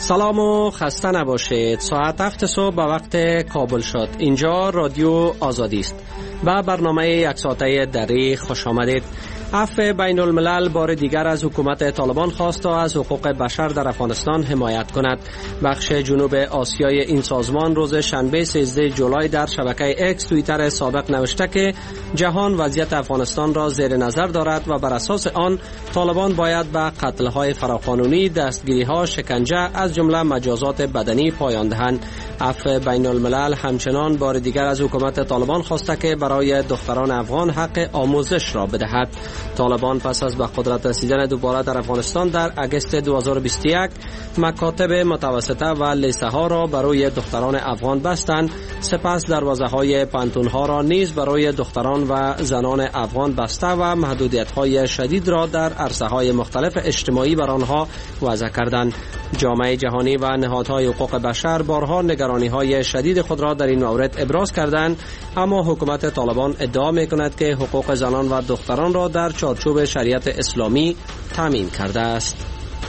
سلام و خسته نباشید. ساعت 7 صبح به وقت کابل شد. اینجا رادیو آزادی است. با برنامه یک ساعته دری خوش آمدید. عفو بین الملل بار دیگر از حکومت طالبان خواست تا از حقوق بشر در افغانستان حمایت کند. بخش جنوب آسیای این سازمان روز شنبه 13 جولای در شبکه اکس توییتر سابق نوشته که جهان وضعیت افغانستان را زیر نظر دارد و بر اساس آن طالبان باید به قتل‌های فراقانونی، دستگیری‌ها، شکنجه از جمله مجازات بدنی پایان دهند. عفو بین الملل همچنان بار دیگر از حکومت طالبان خواسته که برای دختران افغان حق آموزش را بدهد. طالبان پس از به قدرت رسیدن دوباره در افغانستان در اگست 2021 مکاتب متوسطه و لیسه ها را برای دختران افغان بستند. سپس دروازه های پانتون ها را نیز برای دختران و زنان افغان بسته و محدودیت های شدید را در عرصه های مختلف اجتماعی بر آنها وضع کردند. جامعه جهانی و نهادهای حقوق بشر بارها نگرانی های شدید خود را در این مورد ابراز کردند، اما حکومت طالبان ادعا می‌کند که حقوق زنان و دختران را در چارچوب شریعت اسلامی تامین کرده است.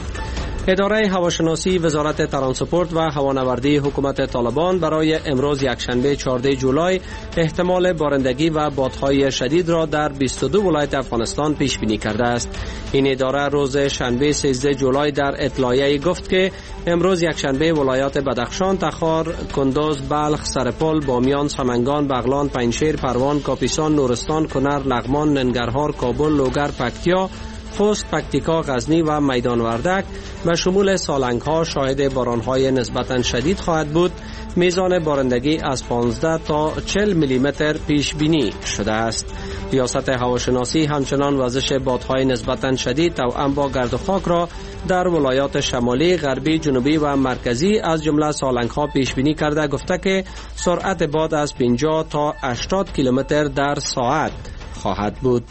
اداره هواشناسی وزارت ترانسپورت و هوانوردی حکومت طالبان برای امروز یکشنبه 14 جولای احتمال بارندگی و بادهای شدید را در 22 ولایت افغانستان پیش بینی کرده است. این اداره روز شنبه 13 جولای در اطلاعیه گفت که امروز یکشنبه ولایات بدخشان، تخار، کندوز، بلخ، سرپل، بامیان، سمنگان، بغلان، پنجشیر، پروان، کاپیسان، نورستان، کنر، لغمان، ننگرهار، کابل، لوگر، پکتیا، خوست، پکتیکا، غزنی و میدان وردک و شمول سالنگ ها شاهد باران های نسبتا شدید خواهد بود. میزان بارندگی از 15 تا 40 میلیمتر پیش بینی شده است. ریاست هواشناسی همچنان وزش بادهای نسبتا شدید توأم با گرد و خاک را در ولایات شمالی، غربی، جنوبی و مرکزی از جمله سالنگ ها پیش بینی کرده گفته که سرعت باد از 50 تا 80 کیلومتر در ساعت خواهد بود.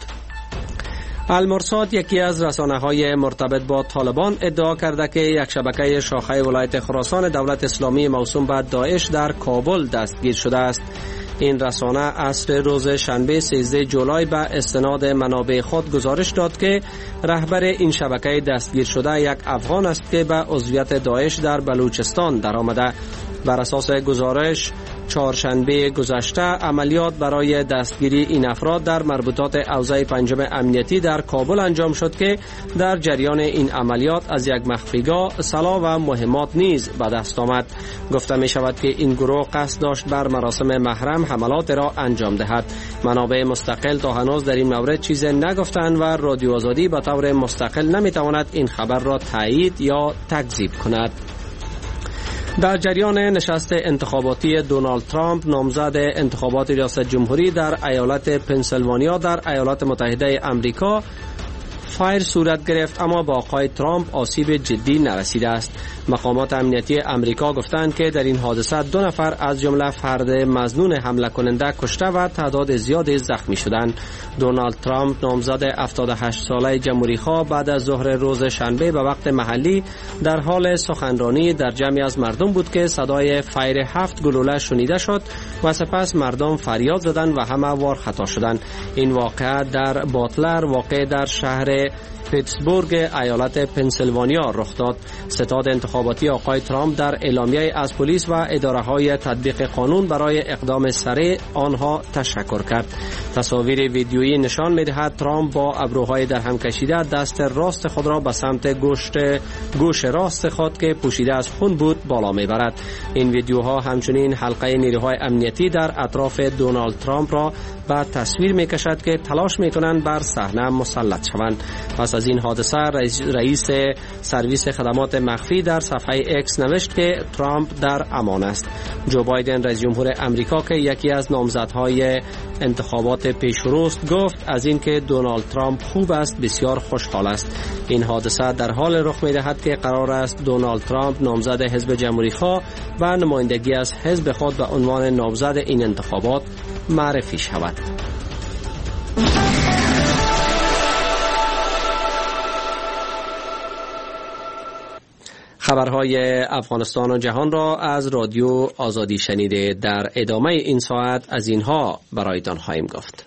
المرصاد، یکی از رسانه‌های مرتبط با طالبان، ادعا کرده که یک شبکه شاخه ولایت خراسان دولت اسلامی موسوم به داعش در کابل دستگیر شده است. این رسانه عصر روز شنبه 13 جولای به استناد منابع خود گزارش داد که رهبر این شبکه دستگیر شده یک افغان است که به عضویت داعش در بلوچستان درآمده. بر اساس گزارش چهارشنبه گذشته عملیات برای دستگیری این افراد در مربوطات اوضاع پنجم امنیتی در کابل انجام شد که در جریان این عملیات از یک مخفیگاه سلاح و مهمات نیز به دست آمد. گفته می شود که این گروه قصد داشت بر مراسم محرم حملات را انجام دهد. منابع مستقل تا هنوز در این مورد چیز نگفتند و رادیو آزادی به طور مستقل نمی تواند این خبر را تایید یا تکذیب کند. در جریان نشست انتخاباتی دونالد ترامپ، نامزد انتخابات ریاست جمهوری در ایالت پنسیلوانیا در ایالات متحده آمریکا، فایر صورت گرفت اما با آقای ترامپ آسیب جدی نرسیده است. مقامات امنیتی آمریکا گفتند که در این حادثه 2 نفر از جمله فرد مظنون حمله کننده کشته و تعداد زیادی زخمی شدند. دونالد ترامپ، نامزد 78 ساله جمهوری‌خواه، بعد از ظهر روز شنبه به وقت محلی در حال سخنرانی در جمعی از مردم بود که صدای فایر 7 گلوله شنیده شد و سپس مردم فریاد زدند و همه وار خطا شدند. این واقعه در باتلر، واقع در شهر پیتسبورگ ایالت پنسیلوانیا رخ داد. ستاد انتخاباتی آقای ترامپ در اعلامیه از پلیس و اداره‌های تطبیق قانون برای اقدام سریع آنها تشکر کرد. تصاویر ویدیویی نشان می‌دهد ترامپ با ابروهای در هم کشیده دست راست خود را به سمت گوش راست خود که پوشیده از خون بود بالا می‌برد. این ویدیوها همچنین حلقه نیروهای امنیتی در اطراف دونالد ترامپ را به تصویر می‌کشد که تلاش می‌کنند بر صحنه مسلط شوند. پس از این حادثه رئیس سرویس خدمات مخفی در صفحه اکس نوشت که ترامپ در امان است. جو بایدن رئیس جمهور امریکا که یکی از نامزدهای انتخابات پیشروست گفت از اینکه دونالد ترامپ خوب است بسیار خوشحال است. این حادثه در حال رخ می‌دهد که قرار است دونالد ترامپ نامزد حزب جمهوری‌خواه و نمایندگی از حزب خود به عنوان نامزد این انتخابات معرفی شود. خبرهای افغانستان و جهان را از رادیو آزادی شنیده. در ادامه این ساعت از اینها برایتان خواهیم گفت.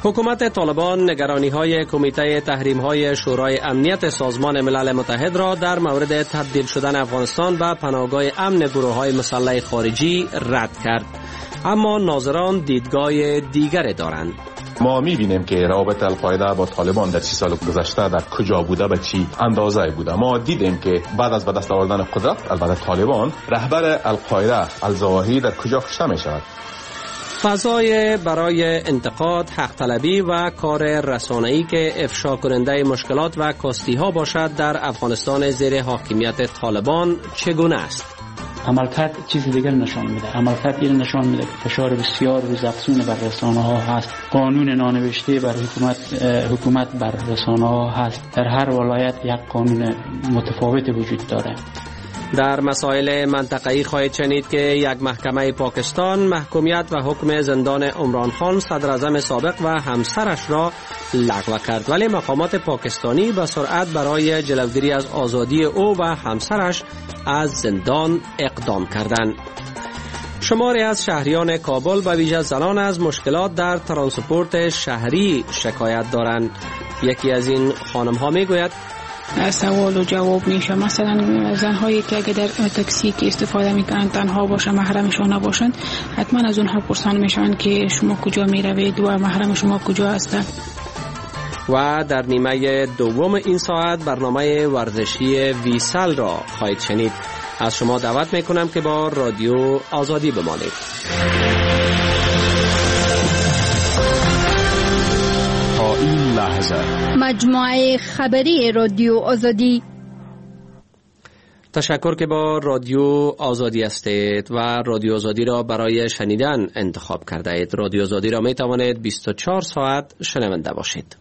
حکومت طالبان نگرانی‌های کمیته تحریم‌های شورای امنیت سازمان ملل متحد را در مورد تبدیل شدن افغانستان به پناهگاه امن گروه‌های مسلح خارجی رد کرد، اما ناظران دیدگاه دیگری دارند. ما می‌بینیم که روابط القاعده با طالبان در 30 سال گذشته در کجا بوده، به چی اندازه بوده. ما دیدیم که بعد از به دست آوردن قدرت البته طالبان، رهبر القاعده الزواهری در کجا کشته می‌شود. فضای برای انتقاد، حق طلبی و کار رسانه‌ای که افشا کننده مشکلات و کاستی‌ها باشد در افغانستان زیر حاکمیت طالبان چگونه است؟ عملکرد چیز دیگر نشان میده. عملکرد این نشان میده که فشار بسیار روزافزون بر رسانه‌ها هست. قانون نانوشته بر حکومت بر رسانه‌ها هست. در هر ولایت یک قانون متفاوت وجود داره. در مسائل منطقه‌ای خواهید شنید که یک محکمه پاکستان محکومیت و حکم زندان عمران خان صدر اعظم سابق و همسرش را لغو کرد، ولی مقامات پاکستانی به سرعت برای جلوگیری از آزادی او و همسرش از زندان اقدام کردند. شماری از شهریان کابل به ویژه زنان از مشکلات در ترانسپورت شهری شکایت دارند. یکی از این خانم‌ها میگوید سوال و جواب میشه. مثلا زنهایی که اگه در تاکسی که استفاده میکنن تنها باشن، محرمشون نباشن، حتما از اونها پرسان میشن که شما کجا میروید و محرم شما کجا هستن. و در نیمه دوم این ساعت برنامه ورزشی ویسل را خواهید شنید. از شما دعوت میکنم که با رادیو آزادی بمانید. تا این لحظه مجموعه خبری رادیو آزادی. تشکر که با رادیو آزادی هستید و رادیو آزادی را برای شنیدن انتخاب کرده اید. رادیو آزادی را می توانید 24 ساعت شنونده باشید.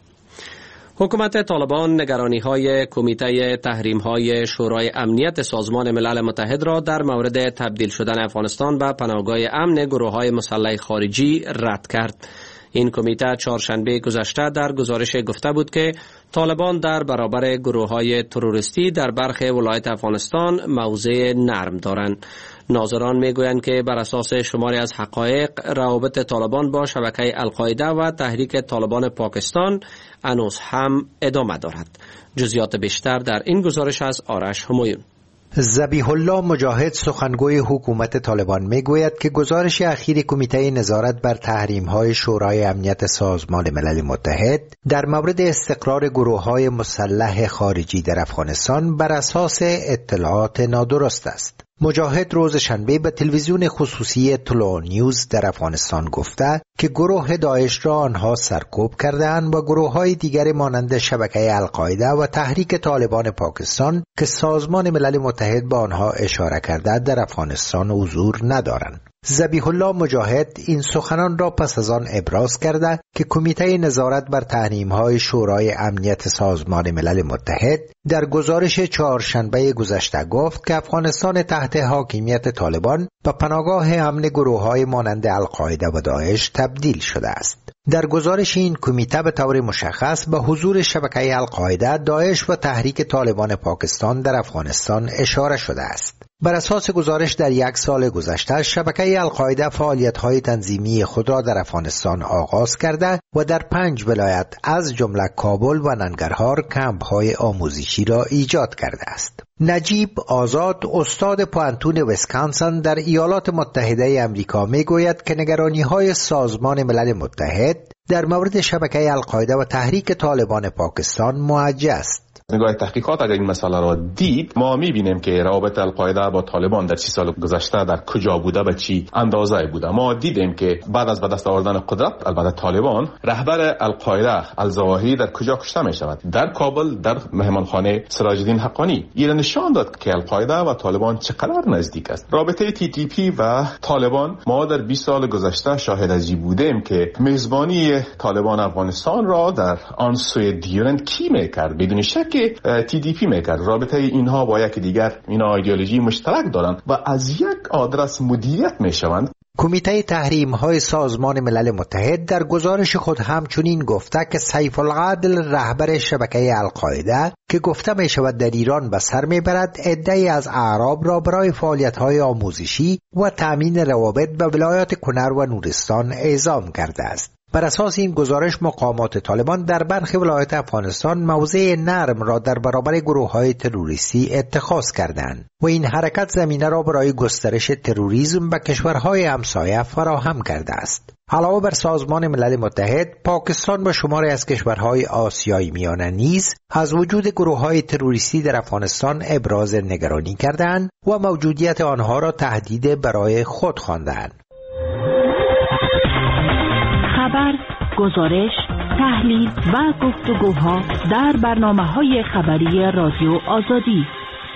حکومت طالبان نگرانی‌های کمیته تحریم‌های شورای امنیت سازمان ملل متحد را در مورد تبدیل شدن افغانستان به پناهگاه امن گروه‌های مسلح خارجی رد کرد. این کمیته چهارشنبه گذشته در گزارش گفته بود که طالبان در برابر گروه‌های تروریستی در برخی ولایت افغانستان موضع نرم دارند. ناظران میگویند که بر اساس شماری از حقایق روابط طالبان با شبکه القاعده و تحریک طالبان پاکستان هنوز هم ادامه دارد. جزئیات بیشتر در این گزارش از آرش همایون. ذبیح الله مجاهد سخنگوی حکومت طالبان میگوید که گزارش اخیر کمیته نظارت بر تحریم‌های شورای امنیت سازمان ملل متحد در مورد استقرار گروه‌های مسلح خارجی در افغانستان بر اساس اطلاعات نادرست است. مجاهد روز شنبه به تلویزیون خصوصی طلوع نیوز در افغانستان گفته که گروه داعش را آنها سرکوب کرده‌اند و گروه‌های دیگر مانند شبکه القاعده و تحریک طالبان پاکستان که سازمان ملل متحد به آنها اشاره کرده در افغانستان حضور ندارند. ذبیح الله مجاهد این سخنان را پس از آن ابراز کرده که کمیته نظارت بر تحریم‌های شورای امنیت سازمان ملل متحد در گزارش چهارشنبه گذشته گفت که افغانستان تحت حاکمیت طالبان به پناهگاه امن گروه‌های مانند القاعده و داعش تبدیل شده است. در گزارش این کمیته به طور مشخص به حضور شبکه القاعده، داعش و تحریک طالبان پاکستان در افغانستان اشاره شده است. بر اساس گزارش در یک سال گذشته شبکه القاعده فعالیت‌های تنظیمی خود را در افغانستان آغاز کرده و در 5 ولایت از جمله کابل و ننگرهار کمپ‌های آموزشی را ایجاد کرده است. نجیب آزاد استاد پوانتون ویسکانسن در ایالات متحده آمریکا میگوید که نگرانی‌های سازمان ملل متحد در مورد شبکه القاعده و تحریک طالبان پاکستان موجه است. نگاه تحقیقات اگر این مسئله را دید، ما می‌بینیم که روابط القاعده با طالبان در 30 سال گذشته در کجا بوده، به چی اندازه بوده. ما دیدیم که بعد از به دست آوردن قدرت البته طالبان، رهبر القاعده الزواهری در کجا کشته می‌شود. در کابل در مهمانخانه سراج الدین حقانی. این نشان داد که القاعده و طالبان چقدر نزدیک است. رابطه TTP و طالبان، ما در 20 سال گذشته شاهد از این بودیم که میزبانی طالبان افغانستان را در آن سوی دیورند کی می‌کرد؟ بدون شک که TDP میکرد. رابطه اینها با یک دیگر اینا ایدئولوژی مشترک دارند و از یک آدرس مدیریت میشوند. کمیته تحریم‌های سازمان ملل متحد در گزارش خود همچنین گفته که سیف العدل رهبر شبکه القاعده که گفته میشود در ایران به سر میبرد، عده‌ای از اعراب را برای فعالیت‌های آموزشی و تأمین روابط به ولایات کنر و نورستان اعزام کرده است. بر اساس این گزارش مقامات طالبان در برخی ولایات افغانستان موضع نرم را در برابر گروه‌های تروریستی اتخاذ کردند و این حرکت زمینه را برای گسترش تروریسم به کشورهای همسایه فراهم کرده است. علاوه بر سازمان ملل متحد، پاکستان و شماری از کشورهای آسیای میانه نیز از وجود گروه‌های تروریستی در افغانستان ابراز نگرانی کردند و موجودیت آنها را تهدید برای خود خواندند. خبر، گزارش، تحلیل و گفتگوها در برنامه‌های خبری رادیو آزادی.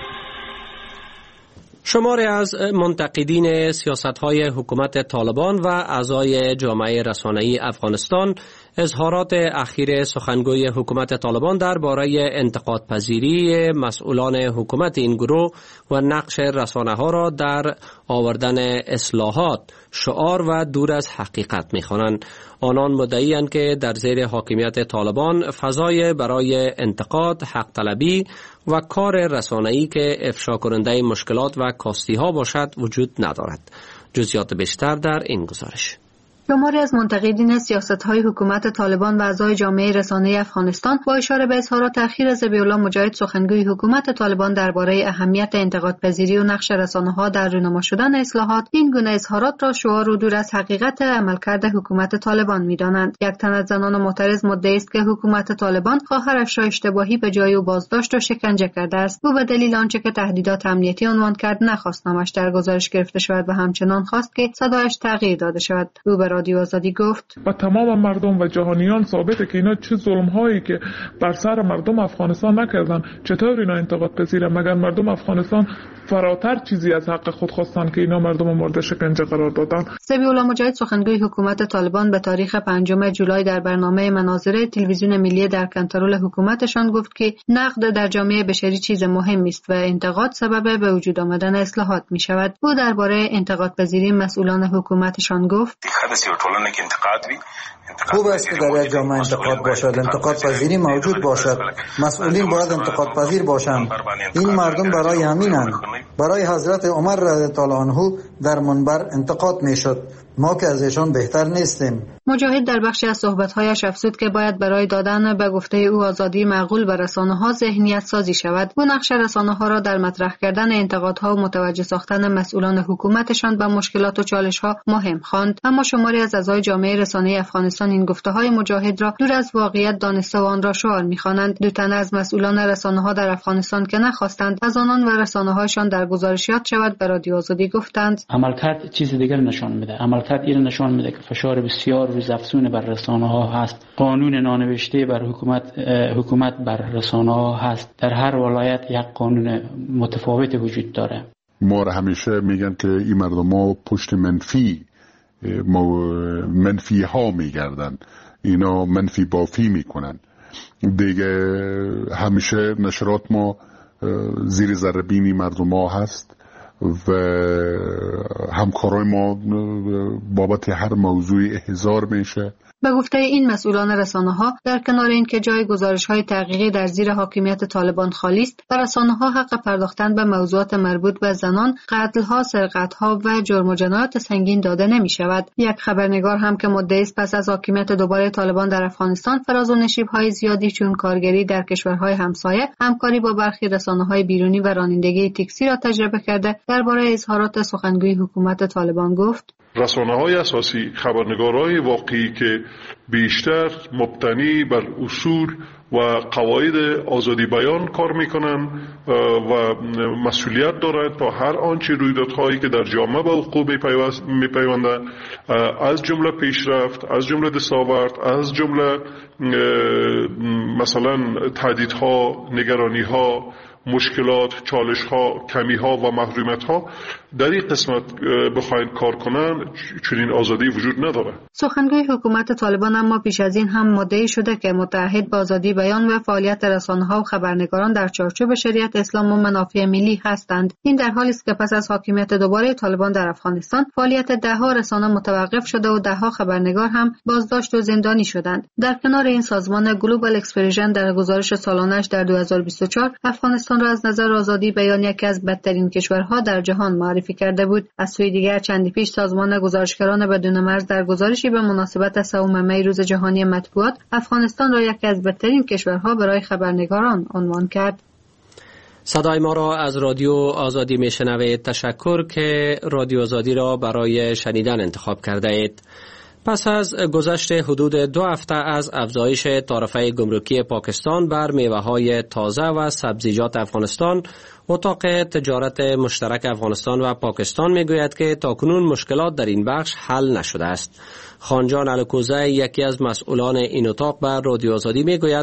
شماری از منتقدین سیاست‌های حکومت طالبان و اعضای جامعه رسانه‌ای افغانستان اظهارات اخیر سخنگوی حکومت طالبان درباره انتقادپذیری مسئولان حکومت این گروه و نقش رسانه‌ها را در آوردن اصلاحات شعار و دور از حقیقت می‌خوانند. آنان مدعی‌اند که در زیر حاکمیت طالبان فضای برای انتقاد، حق طلبی و کار رسانه‌ای که افشا کننده مشکلات و کاستی‌ها باشد وجود ندارد. جزئیات بیشتر در این گزارش. شماری از منتقدین سیاست‌های حکومت طالبان و اعضای جامعه رسانه‌ای افغانستان با اشاره به اظهارات اخیر ذبیح‌الله مجاهد سخنگوی حکومت طالبان درباره اهمیت انتقادپذیری و نقش رسانه‌ها در رونما شدن اصلاحات، این گونه اظهارات را شعار و دور از حقیقت عملکرد حکومت طالبان می‌دانند. یک تن از زنان معترض مدعی است که حکومت طالبان خواهرش را اشتباهی به جای او بازداشت و شکنجه کرده است. او به دلیل آنچه که تهدیدات امنیتی عنوان کرد نخواست نامش در گزارش گرفته شود و همچنان خواست که صدایش تغییر داده شود. او به رادیو آزادی گفت: و تمام مردم و جهانیان ثابته که اینا چه ظلم‌هایی که بر سر مردم افغانستان نکردن، چطور اینا انتقاد پذیره؟ مگر مردم افغانستان فراتر چیزی از حق خود خواستن که اینا مردم مورد شکنجه قرار دادن؟ ذبیح‌الله مجاهد سخنگوی حکومت طالبان به تاریخ 5 جولای در برنامه مناظره تلویزیون ملی در کنترول حکومتشان گفت که نقد در جامعه بشری چیز مهمی است و انتقاد سبب به وجود آمدن اصلاحات می‌شود. او درباره انتقادپذیری مسئولان حکومتشان گفت: خوب است که در یک جامعه انتقاد باشد، انتقاد پذیری موجود باشد، مسئولین باید انتقاد پذیر باشند. این مردم برای همینند. برای حضرت عمر رضی الله عنه در منبر انتقاد میشد، ما که از ایشان بهتر نیستیم. مجاهد در بخشی از صحبت‌هایش افزود که باید برای دادن به گفته او آزادی معقول به رسانه‌ها ذهنیت سازی شود. او نقش رسانه‌ها را در مطرح کردن انتقادها و متوجه ساختن مسئولان حکومتشان به مشکلات و چالش‌ها مهم خواند. اما شماری از اعضای جامعه رسانه‌ای افغانستان این گفته‌های مجاهد را دور از واقعیت دانسته و آن را شعار می‌خوانند. دو تن از مسئولان رسانه‌ها در افغانستان که نخواستند از آنان و رسانه‌هایشان در گزارشات شود به رادیو آزادی گفتند: عملکرد چیز دیگر نشان میده. عملکرد این نشان میده که فشار بسیار روی افزون بر رسانه‌ها هست. قانون نانوشته بر حکومت بر رسانه‌ها هست. در هر ولایت یک قانون متفاوت وجود داره. ما همیشه میگن که این مردم‌ها پشت منفی ها میگردن، اینا منفی بافی میکنن دیگه. همیشه نشرات ما زیر ذره بینی مردم ها هست و همکارای ما بابت هر موضوعی احضار میشه. به گفته این مسئولان رسانه‌ها، در کنار این که جای گزارش‌های تحقیقی در زیر حاکمیت طالبان خالی است، بر رسانه‌ها حق پرداختن به موضوعات مربوط به زنان، قتل‌ها، سرقت‌ها و جرم و جنایات سنگین داده نمی‌شود. یک خبرنگار هم که مدعی است پس از حاکمیت دوباره طالبان در افغانستان فراز و نشیب‌های زیادی چون کارگری در کشورهای همسایه، همکاری با برخی رسانه‌های بیرونی و رانندگی تاکسی را تجربه کرده، درباره اظهارات سخنگوی حکومت طالبان گفت: رسانه‌های اساسی خبرنگارای واقعی که بیشتر مبتنی بر اصول و قواعد آزادی بیان کار میکنن و مسئولیت دارند تا هر آنچه رویدادهایی که در جامعه به وقوع میپیوندند، از جمله پیشرفت، از جمله دستاورد، از جمله مثلا تهدیدها، نگرانیها، مشکلات، چالش‌ها، کمی‌ها و محرومیت‌ها در این قسمت بخواید کار کنن، چنین آزادی وجود نداره. سخنگوی حکومت طالبان اما پیش از این هم مدعی شده که متعهد به آزادی بیان و فعالیت رسانه‌ها و خبرنگاران در چارچوب شریعت اسلام و منافع ملی هستند. این در حالی است که پس از حاکمیت دوباره طالبان در افغانستان، فعالیت ده‌ها رسانه متوقف شده و ده‌ها خبرنگار هم بازداشت و زندانی شدند. در کنار این سازمان گلوبال اکسپرژن در گزارش سالانه‌اش در 2024 افغانستان افغانستان را از نظر آزادی بیان یکی از بدترین کشورها در جهان معرفی کرده بود. از سوی دیگر چندی پیش سازمان گزارشگران بدون مرز در گزارشی به مناسبت سوم می روز جهانی مطبوعات افغانستان را یکی از بدترین کشورها برای خبرنگاران عنوان کرد. صدای ما را از رادیو آزادی میشنوید. تشکر که رادیو آزادی را برای شنیدن انتخاب کرده اید. پس از گذشت حدود 2 هفته از افزایش تعرفه گمرکی پاکستان بر میوه‌های تازه و سبزیجات افغانستان، اتاق تجارت مشترک افغانستان و پاکستان میگوید که تاکنون مشکلات در این بخش حل نشده است. خانجان الکوزه، یکی از مسئولان این اتاق، بر رادیو آزادی میگوید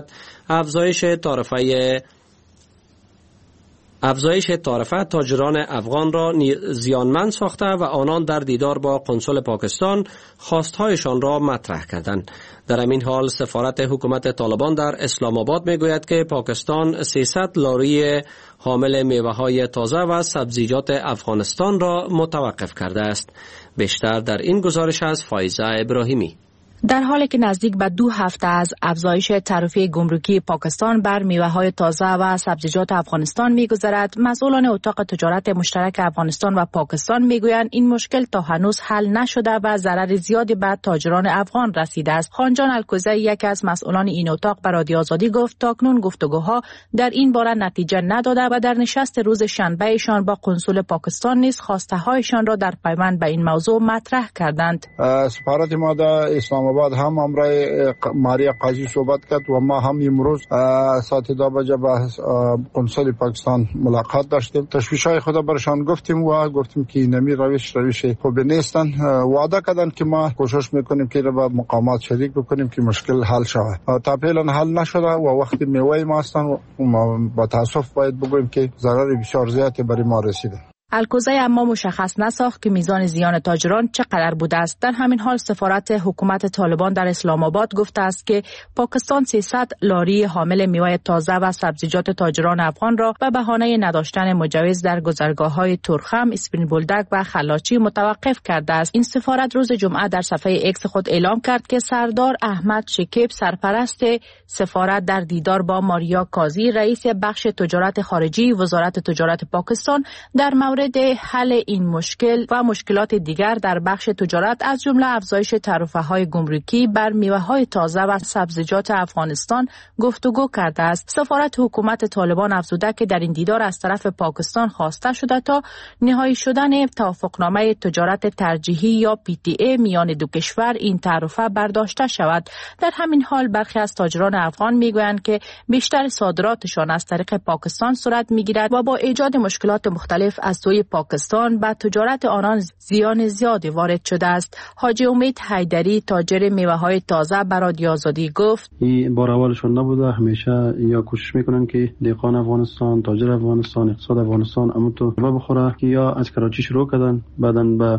افزایش تعرفه تاجران افغان را زیانمند ساخته و آنان در دیدار با قنسل پاکستان خواستهایشان را مطرح کردند. در همین حال سفارت حکومت طالبان در اسلام آباد میگوید که پاکستان 300 لاری حامل میوه‌های تازه و سبزیجات افغانستان را متوقف کرده است. بیشتر در این گزارش از فایزه ابراهیمی. در حالی که نزدیک به 2 هفته از افزایش تعرفه گمرکی پاکستان بر میوه‌های تازه و سبزیجات افغانستان می‌گذرد، مسئولان اتاق تجارت مشترک افغانستان و پاکستان می‌گویند این مشکل تا هنوز حل نشده و ضرر زیادی به تاجران افغان رسیده است. خانجان الکوزه، یکی از مسئولان این اتاق، به رادیو آزادی گفت تاکنون گفتگوها در این باره نتیجه نداده و در نشست روز شنبه ایشان با قنسل پاکستان نیز خواسته‌هایشان را در پیوند به این موضوع مطرح کردند. سفارت ما در اسلام آباد هم امرای ماریا قاضی صحبت کرد و ما هم امروز ساعت 2 بجه با قنسل پاکستان ملاقات داشتیم. تشویش‌های خود برشان گفتیم که نمی روش خوب نیستن. وعده کردن که ما کوشش میکنیم که با مقامات شریک بکنیم که مشکل حل شود. تا فعلا حل نشده و وقتی میوه ما هستن و با تاسف باید بگوییم که ضرر بسیار زیادی برای ما رسیده. الکوزه اما مشخص نساخت که میزان زیان تاجران چقدر بوده است. در همین حال سفارت حکومت طالبان در اسلام آباد گفته است که پاکستان 300 لاری حامل میوه تازه و سبزیجات تاجران افغان را به بهانه نداشتن مجوز در گذرگاه‌های تورخم، اسپین بولدک و خلاچی متوقف کرده است. این سفارت روز جمعه در صفحه ایکس خود اعلام کرد که سردار احمد شکیب، سرپرست سفارت، در دیدار با ماریا قاضی، رئیس بخش تجارت خارجی وزارت تجارت پاکستان، در مورد حل این مشکل و مشکلات دیگر در بخش تجارت از جمله افزایش تعرفه‌های گمرکی بر میوه‌های تازه و سبزیجات افغانستان گفتگو کرده است. سفارت حکومت طالبان افزوده که در این دیدار از طرف پاکستان خواسته شده تا نهایی شدن توافقنامه تجارت ترجیحی یا PTA میان دو کشور این تعرفه برداشته شود. در همین حال برخی از تاجران افغان میگویند که بیشتر صادراتشان از طریق پاکستان صورت میگیرد و با ایجاد مشکلات مختلف از سوی پاکستان به تجارت آنان زیان زیادی وارد شده است. حاجی امید حیدری، تاجر میوه‌های تازه، به رادیو آزادی گفت این بار اولشون نبوده. همیشه یا کوشش میکنن که دهقان افغانستان، تاجر افغانستان، اقتصاد افغانستان امتو بخوره که یا از کراچی شروع کردن، بعدن به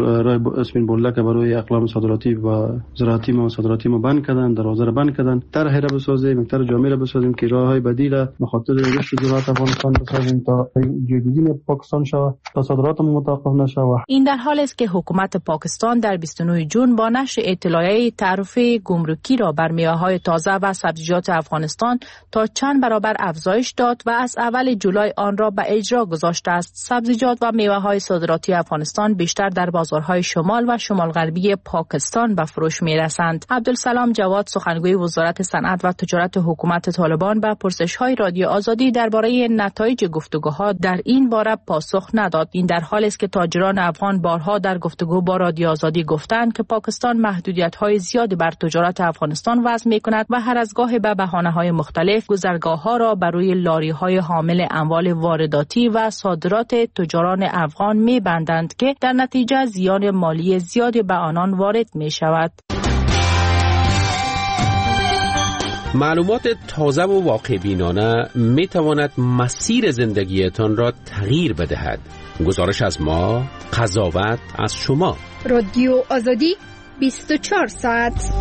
اسپین بولدک برای اقلام صادراتی و زراعتی و صادراتی ما بند کردن، دروازه را بند کردن. طرح را بسازیم، طرح جامع را بسازیم که راههای بدیل به خاطر رشد زراعت افغانستان بسازیم تا جایگزین پاکستان شود، تا صادرات متوقف نشود. این در حالی است که حکومت پاکستان در 29 جون با نشر اطلاعیه تعرفه گمرکی را بر میوه‌های تازه و سبزیجات افغانستان تا چند برابر افزایش داد و از اول جولای آن را به اجرا گذاشته است. سبزیجات و میوه‌های صادراتی افغانستان بیشتر در بازارهای شمال و شمال غربی پاکستان به فروش می‌رسند. عبدالسلام جواد، سخنگوی وزارت صنعت و تجارت حکومت طالبان، به پرسش‌های رادیو آزادی درباره نتایج گفتگوها در این باره پاسخ نداد. این در حالی است که تاجران افغان بارها در گفتگو با رادیو آزادی گفتند که پاکستان محدودیت‌های زیادی بر تجارت افغانستان وضع می‌کند و هر از گاهی به بهانه‌های مختلف گذرگاه‌ها را بر روی لاری‌های حامل اموال وارداتی و صادرات تجاران افغان می‌بندند که در نتیجه زیان مالی زیادی به آنان وارد می‌شود. معلومات تازه و واقع بینانه می تواند مسیر زندگیتان را تغییر بدهد. گزارش از ما، قضاوت از شما. رادیو آزادی 24 ساعت.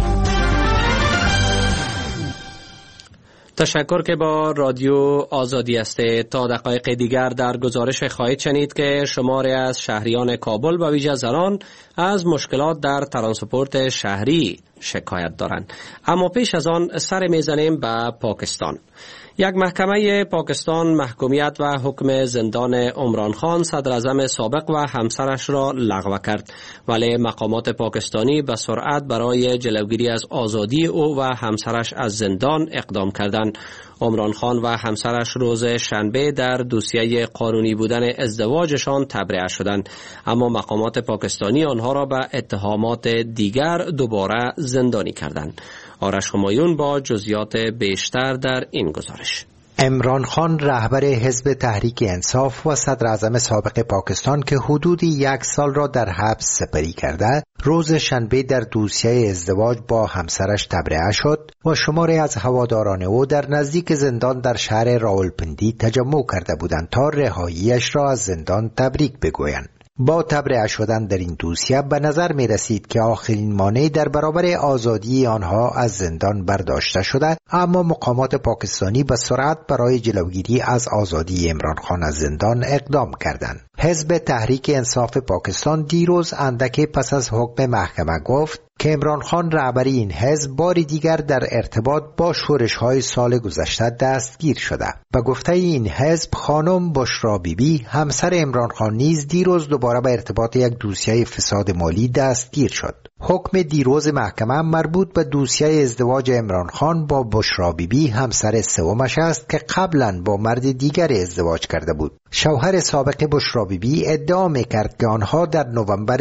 تشکر که با رادیو آزادی هستید. تا دقایق دیگر در گزارش خواهید شنید که شماری از شهریان کابل و ویژه زنان از مشکلات در ترانسپورت شهری شکایت دارند. اما پیش از آن سر میزنیم به پاکستان. یک محکمه پاکستان محکومیت و حکم زندان عمران خان صدر اعظم سابق و همسرش را لغو کرد، ولی مقامات پاکستانی به سرعت برای جلوگیری از آزادی او و همسرش از زندان اقدام کردند. عمران خان و همسرش روز شنبه در دوسیه قانونی بودن ازدواجشان تبرئه شدند، اما مقامات پاکستانی آنها را به اتهامات دیگر دوباره زندانی کردند. آرش همایون با جزئیات بیشتر در این گزارش. عمران خان رهبر حزب تحریک انصاف و صدر اعظم سابق پاکستان که حدود 1 سال را در حبس سپری کرده، روز شنبه در دوسیه ازدواج با همسرش تبرئه شد و شماری از هواداران او در نزدیک زندان در شهر راولپندی تجمع کرده بودند تا رهاییش را از زندان تبریک بگویند. با تبرئه شدن در این دوسیه به نظر می رسید که آخرین مانع در برابر آزادی آنها از زندان برداشته شده، اما مقامات پاکستانی به سرعت برای جلوگیری از آزادی عمران خان از زندان اقدام کردند. حزب تحریک انصاف پاکستان دیروز اندکی پس از حکم محکمه گفت که عمران خان رهبر این حزب باری دیگر در ارتباط با شورش‌های سال گذشته دستگیر شده. به گفته این حزب، خانم بشرا بیبی همسر عمران خان نیز دیروز دوباره به ارتباط یک دوسیه فساد مالی دستگیر شد. حکم دیروز محکمه مربوط به دوسیه ازدواج عمران خان با بشرا بیبی همسر سومش است که قبلا با مرد دیگر ازدواج کرده بود. شوهر سابق بشرا بیبی ادعا می‌کرد که آنها در نوامبر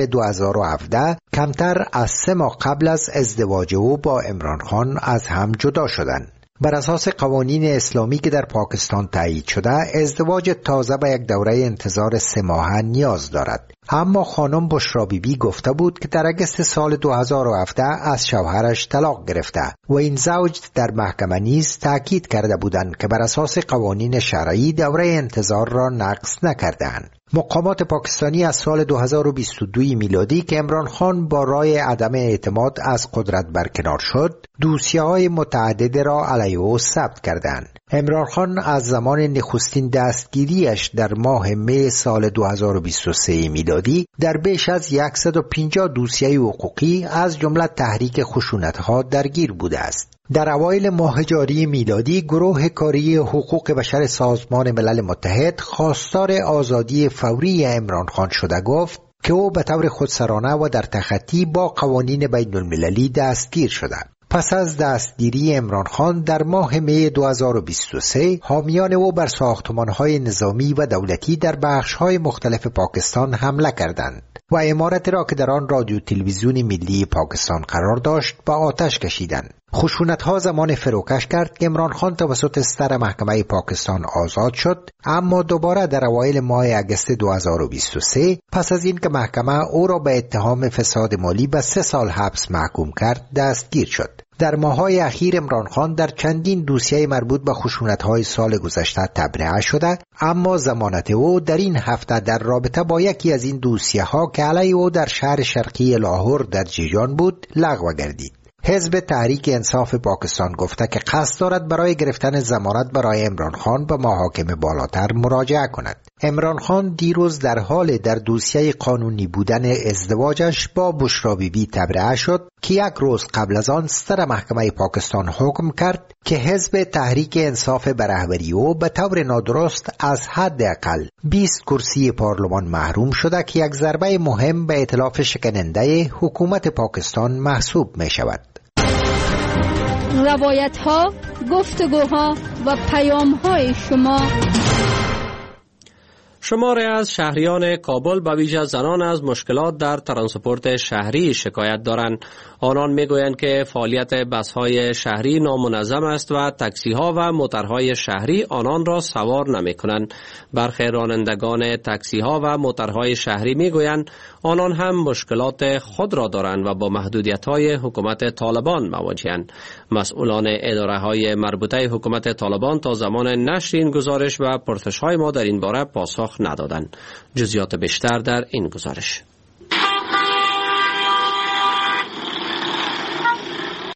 2017 کمتر از 3 ماه قبل از ازدواج او با عمران خان از هم جدا شدند. بر اساس قوانین اسلامی که در پاکستان تایید شده، ازدواج تازه به یک دوره انتظار 3 ماهه نیاز دارد. اما خانم بشرا بیبی گفته بود که در اگست سال 2017 از شوهرش طلاق گرفته و این زوج در محکمه نیز تاکید کرده بودند که بر اساس قوانین شرعی دوره انتظار را نقض نکردند. مقامات پاکستانی از سال 2022 میلادی که عمران خان با رای عدم اعتماد از قدرت برکنار شد، دوسیه‌های متعدد را علیه او ثبت کردند. عمران خان از زمان نخستین دستگیریش در ماه می سال 2023 میلادی در بیش از 150 دوسیه حقوقی از جمله تحریک خشونت‌ها درگیر بوده است. در اوایل ماه جاری میلادی گروه کاری حقوق بشر سازمان ملل متحد خواستار آزادی فوری عمران خان شده گفت که او به طور خودسرانه و در تخطی با قوانین بین المللی دستگیر شده. پس از دستگیری عمران خان در ماه می 2023 حامیان او بر ساختمان‌های نظامی و دولتی در بخش‌های مختلف پاکستان حمله کردند و عمارت را که در آن رادیو تلویزیون ملی پاکستان قرار داشت به آتش کشیدند. خشونت‌ها زمان فروکش کرد که عمران خان توسط ستر محکمه پاکستان آزاد شد، اما دوباره در اوایل ماه اگست 2023 پس از این که محکمه او را به اتهام فساد مالی به 3 سال حبس محکوم کرد دستگیر شد. در ماه‌های اخیر عمران خان در چندین دوسیه مربوط به خشونت‌های سال گذشته تبرئه شده، اما ضمانت او در این هفته در رابطه با یکی از این دوسیه‌ها که علیه او در شهر شرقی لاهور در جیجان بود لغو گردید. حزب تحریک انصاف پاکستان گفته که قصد دارد برای گرفتن ضمانت برای عمران خان به محاکم بالاتر مراجعه کند. عمران خان دیروز در حال در دوسیه قانونی بودن ازدواجش با بشرا بیبی تبرئه شد که 1 روز قبل از آن ستر محکمه پاکستان حکم کرد که حزب تحریک انصاف به رهبری او به طور نادرست از حداقل 20 کرسی پارلمان محروم شده که یک ضربه مهم به ائتلاف شکننده حکومت پاکستان محسوب می شود. روایت‌ها، گفتگوها و پیام‌های شماری از شهریان کابل به ویژه زنان از مشکلات در ترانسپورت شهری شکایت دارند. آنان میگویند که فعالیت بس‌های شهری نامنظم است و تاکسی‌ها و موترهای شهری آنان را سوار نمی‌کنند. برخی رانندگان تاکسی‌ها و موترهای شهری میگویند آنان هم مشکلات خود را دارند و با محدودیت‌های حکومت طالبان مواجه‌اند. مسئولان اداره‌های مربوطه حکومت طالبان تا زمان نشر این گزارش و پرسش‌های ما در این باره پاسخ ندادند. جزئیات بیشتر در این گزارش.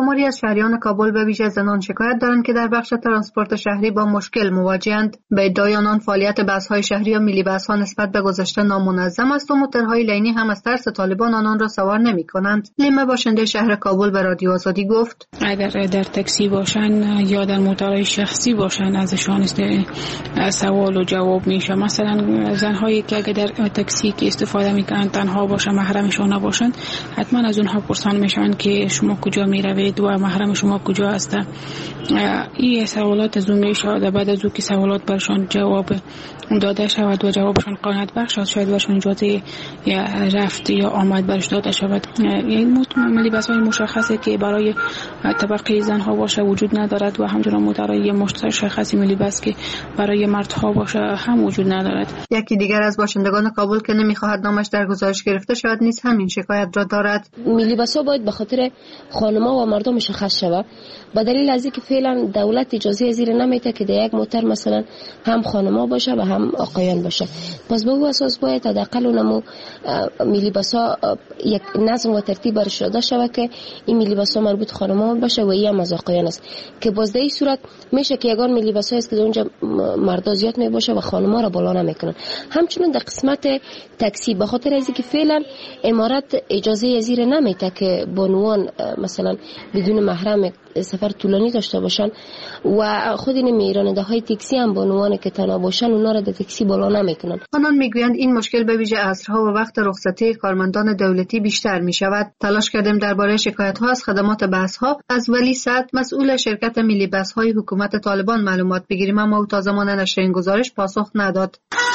شماری از شهریان کابل به ویژه زنان شکایت دارند که در بخش ترانسپورت شهری با مشکل مواجهند. به ادعای آنان فعالیت بس‌های شهری یا ملی بس‌ها نسبت به گذشته نامنظم است و موتورهای لینی هم از ترس طالبان آنان را سوار نمی‌کنند. لیمه باشنده شهر کابل به رادیو آزادی گفت: اگر در تاکسی باشن یا در موتورهای شخصی باشن ازشان سوال و جواب میشه. مثلا زنهایی که اگر در تاکسی که استفاده میکنن تنها باشن، محرمشون نباشن، حتما از اونها پرسان میشن که شما کجا میروید و محرم شما کجا هست. این سوالات از اون میشه و بعد از اون که سوالات برشان جواب داده شود و جوابشان قانعت بخش شود، شاید برشان اجازه رفت یا آمد برش داده شود. این ملی بس‌های مشخصه که برای طبقه زنها باشه وجود ندارد و همچنان موتورهای مشخصی ملی بس که برای مردها باشه هم وجود ندارد. یکی دیگر از باشندگان کابل که نمیخواهد نامش در گزارش گرفته شود نیز همین شکایت را دارد. ملی بس‌ها باید به خاطر خانم‌ها و مردم مشخص شود، به دلیل از اینکه فعلا دولت اجازه زیر نمیده که در یک موتر مثلا هم خانم‌ها باشه و هم آقایان باشه. پس به او اساس باید حداقل اونمو ملی بس‌ها یک نظم و ترتیب برش داده شود که این ملی بس‌ها مربوط خانم‌ها باشه و این هم از آقایان است، که باز در این صورت میشه که یگان ملی بس‌ها است که اونجا مردا زیاد می باشه و خانم‌ها را بالا نمیکنن. همچنین در قسمت تاکسی به خاطر از اینکه فعلا امارات اجازه زیر نمیده که بانوان مثلا بدون محرم سفر طولانی داشته باشن و خود این راننده‌های تاکسی هم بانوان که تنها باشن اونا را در تاکسی بالا نمیکنن. آنان میگویند این مشکل به ویژه عصرها و وقت رخصتی کارمندان دولتی بیشتر می شود. تلاش کردیم درباره شکایت‌ها از خدمات بس‌ها از ولی سعد مسئول شرکت ملی بس‌های حکومت طالبان معلومات بگیریم، اما او تا زمان نشر این گزارش پاسخ نداد.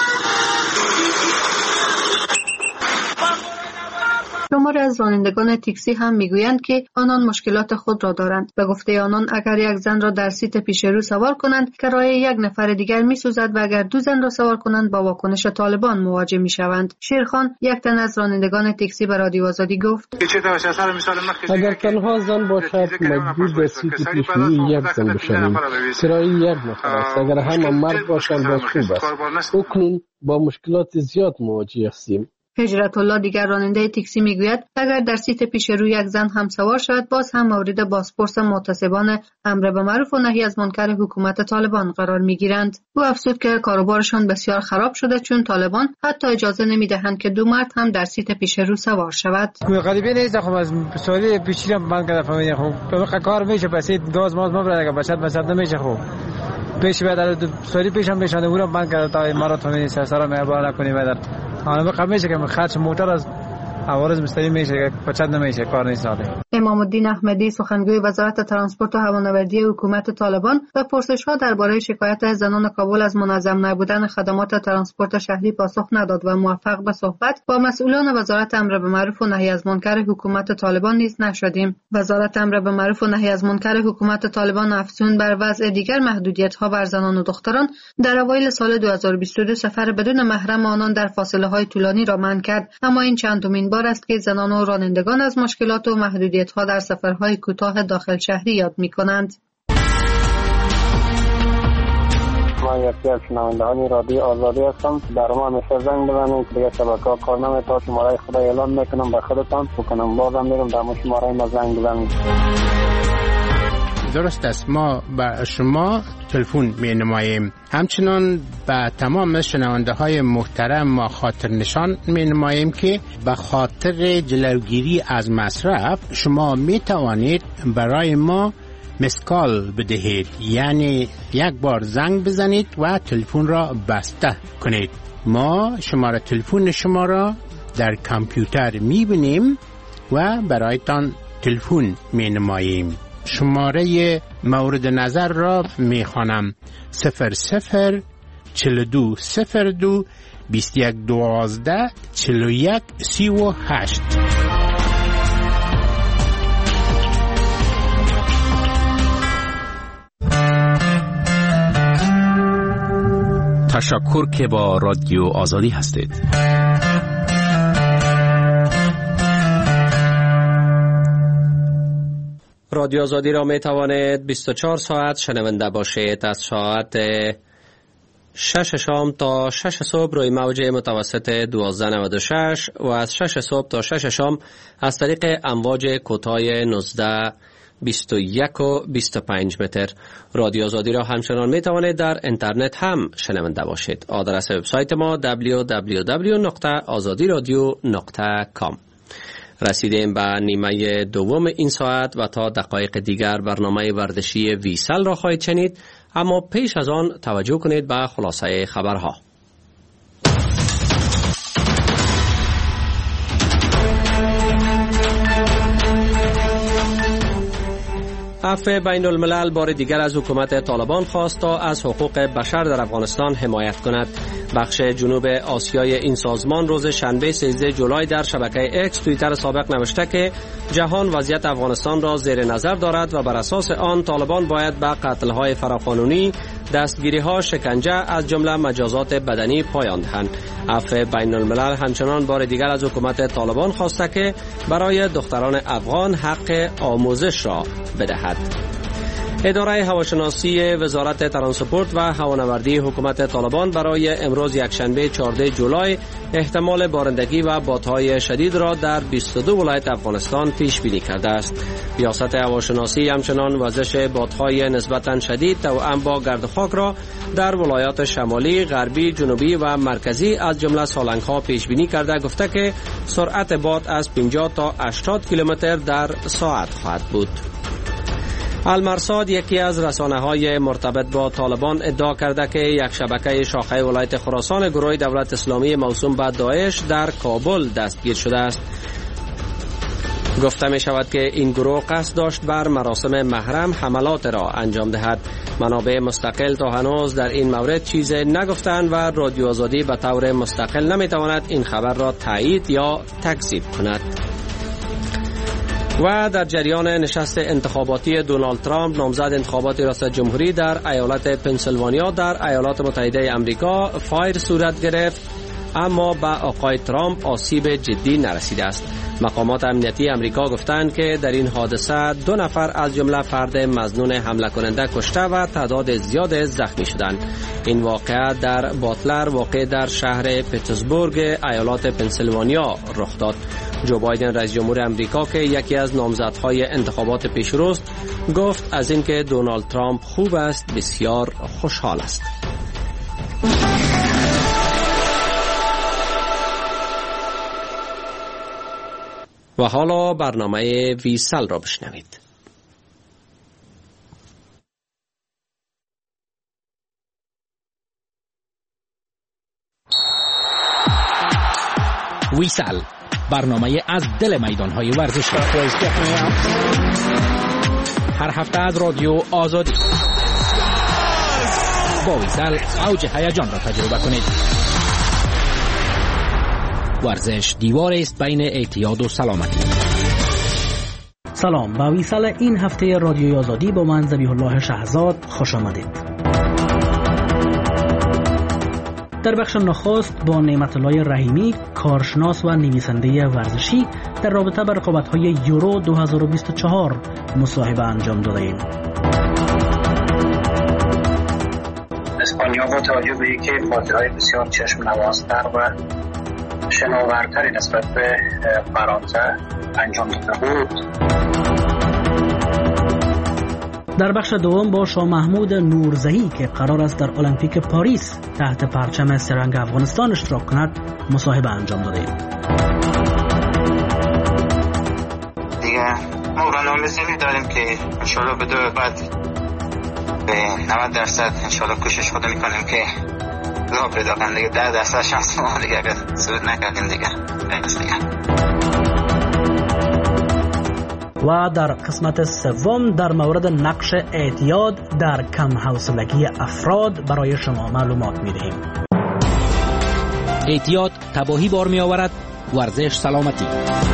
شماری از رانندگان تاکسی هم میگویند که آنان مشکلات خود را دارند. به گفته آنان اگر یک زن را در سیت پیش رو سوار کنند کرایه یک نفر دیگر میسوزد و اگر دو زن را سوار کنند با واکنش طالبان مواجه میشوند. شیرخان یک تن از رانندگان تاکسی به رادیو آزادی گفت: اگر تنها زن باشد مجبور به سیت پیش روی یک زن بشویم، کرایه یک نفر است. اگر هم مرد باشند باز خوب است. اکنون با مشکلات زیاد مواجه هستیم. هجرت الله دیگر راننده تاکسی میگوید اگر در سیت پیش روی یک زن هم سوار شود باز هم مورد بازپرس محتسبان امر به معروف و نهی از منکر حکومت طالبان قرار میگیرند. او افزود که کاروبارشان بسیار خراب شده چون طالبان حتی اجازه نمیدهند که دو مرد هم در سیت پیش رو سوار شود. غریبه نیست، خب از سواری پیچیدم بند کرده فهمیدم. خب کار میشه پس گاز ماز مبره اگه بچت نمیشه. خب پیش بعد سواری پیشم بشنده اونم بند کرده تا امارات فهمیدین سرسارا میبره کنی بعد آن میشه که خرج موتور از عوارض مستقیم میشه که بچت نمیشه، کار نیست. امام الدین احمدی سخنگوی وزارت ترانسپورت و هوانوردی حکومت طالبان به پرسش‌ها درباره شکایت زنان کابل از منظم نبودن خدمات ترانسپورت شهری پاسخ نداد و موفق به صحبت با مسئولان وزارت امر به معروف و نهی از منکر حکومت طالبان نیز نشدیم. وزارت امر به معروف و نهی از منکر حکومت طالبان افزون بر وضع دیگر محدودیت‌ها بر زنان و دختران در اوایل سال 2022 سفر بدون محرم آنان در فاصله‌های طولانی را منع کرد، اما این چندمین بار است که زنان و رانندگان از مشکلات و محدودیت‌ها در سفرهای کوتاه داخل شهری یاد می‌کنند. من یکی از شنوندگان رادیو آزادی هستم. در ما همیشه زنگ بزنید دیگه شبکه‌ها کار نمی‌کنه. شماره خدا اعلام میکنم به خودتان بکنم بازم میگم در شماره ما زنگ بزنید. درست است، ما به شما تلفن می نماییم. همچنان به تمام شنونده های محترم ما خاطر نشان می نماییم که به خاطر جلوگیری از مصرف شما می توانید برای ما مسکال بدهید، یعنی یک بار زنگ بزنید و تلفن را بسته کنید. ما شماره تلفن شما را در کامپیوتر می بینیم و برایتان تلفن می نماییم. شماره مورد نظر را می خوانم: 00 42 02 21 12 41 38. تشکر که با رادیو آزادی هستید. رادیو آزادی را می توانید 24 ساعت شنونده باشید. از ساعت 6 شام تا 6 صبح روی موج متوسط 1296 و از 6 صبح تا 6 شام از طریق امواج کوتاه 19 21 و 25 متر. رادیو آزادی را همچنان می توانید در اینترنت هم شنونده باشید. آدرس وبسایت ما www.azadiradio.com. رسیدیم به نیمه دوم این ساعت و تا دقایق دیگر برنامه ورزشی ویسل را خواهید شنید، اما پیش از آن توجه کنید به خلاصه خبرها. عفو بین الملل بار دیگر از حکومت طالبان خواست تا از حقوق بشر در افغانستان حمایت کند. بخش جنوب آسیای این سازمان روز شنبه 13 جولای در شبکه اکس توییتر سابق نوشته که جهان وضعیت افغانستان را زیر نظر دارد و بر اساس آن طالبان باید به قتل‌های فراقانونی، دستگیری‌ها، شکنجه از جمله مجازات بدنی پایان دهند. عفو بین الملل همچنان بار دیگر از حکومت طالبان خواسته که برای دختران افغان حق آموزش را بدهد. اداره هواشناسی وزارت ترانسپورت و هوانوردی حکومت طالبان برای امروز یکشنبه 14 جولای احتمال بارندگی و بادهای شدید را در 22 ولایت افغانستان پیش بینی کرده است. ریاست هواشناسی همچنان وزش بادهای نسبتاً شدید توأم با گرد و خاک را در ولایات شمالی، غربی، جنوبی و مرکزی از جمله سالنگ‌ها پیش بینی کرده گفته که سرعت باد از 50 تا 80 کیلومتر در ساعت خواهد بود. المرصاد یکی از رسانه‌های مرتبط با طالبان ادعا کرده که یک شبکه شاخه ولایت خراسان گروه دولت اسلامی موسوم به داعش در کابل دستگیر شده است. گفته می شود که این گروه قصد داشت بر مراسم محرم حملات را انجام دهد. منابع مستقل تا هنوز در این مورد چیز نگفتند و رادیو آزادی به طور مستقل نمی تواند این خبر را تایید یا تکذیب کند. و در جریان نشست انتخاباتی دونالد ترامپ نامزد انتخابات ریاست جمهوری در ایالت پنسیلوانیا در ایالات متحده آمریکا فایر صورت گرفت، اما به آقای ترامپ آسیب جدی نرسیده است. مقامات امنیتی آمریکا گفتند که در این حادثه 2 نفر از جمله فرد مظنون حمله کننده کشته و تعداد زیاد زخمی شدند. این واقعه در باتلر واقع در شهر پترزبورگ ایالات پنسیلوانیا رخ داد. جو بایدن رئیس جمهور آمریکا که یکی از نامزدهای انتخابات پیشروست گفت از اینکه دونالد ترامپ خوب است بسیار خوشحال است. و حالا برنامه ویسل را بشنوید. ویسل، برنامه از دل میدان‌های ورزشی. هر هفته از رادیو آزادی. با ویسل اوج هیجان را تجربه کنید. ورزش دیواری است بین اعتیاد و سلامتی. سلام، با ویسل این هفته رادیو آزادی با من ذبیح الله شهزاد خوش آمدید. در بخش نخست با نعمت الله رحیمی، کارشناس و نویسنده ورزشی، در رابطه با رقابت‌های یورو 2024 مصاحبه انجام دادیم. اسپانیا با توجه به اینکه بازی‌های بسیار چشم نوازتر و شناورتری نسبت به فرانسه انجام داده بود. در بخش دوم با شاه محمود نورزهی که قرار است در المپیک پاریس تحت پرچم سرنگ افغانستان اشتراک کند مصاحبه انجام دادیم. دیگه ما برنامه‌ریزی داریم که انشالله به دو بعد به 90% انشالله کوشش خود میکنیم که راه پیدا کنیم. دیگه 10% شانس ما دیگه اگر صعود نکردیم دیگه. و در قسمت سوم در مورد نقش اعتیاد در کم حوصلگی افراد برای شما معلومات می‌دهیم. اعتیاد تباهی بار می‌آورد، ورزش سلامتی.